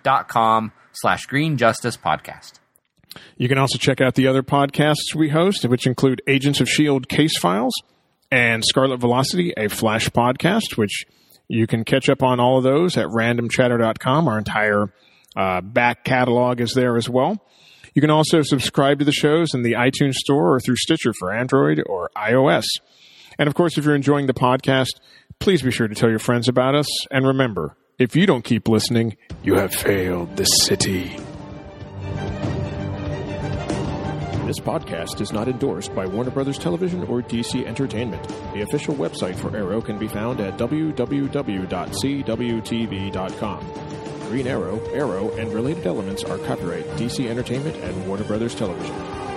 facebook.com/greenjusticepodcast. You can also check out the other podcasts we host, which include Agents of S.H.I.E.L.D. Case Files and Scarlet Velocity, a Flash podcast, which you can catch up on all of those at randomchatter.com. Our entire back catalog is there as well. You can also subscribe to the shows in the iTunes Store or through Stitcher for Android or iOS. And, of course, if you're enjoying the podcast, please be sure to tell your friends about us. And remember, if you don't keep listening, you have failed the city. This podcast is not endorsed by Warner Brothers Television or DC Entertainment. The official website for Arrow can be found at www.cwtv.com. Green Arrow, Arrow, and related elements are copyright DC Entertainment and Warner Brothers Television.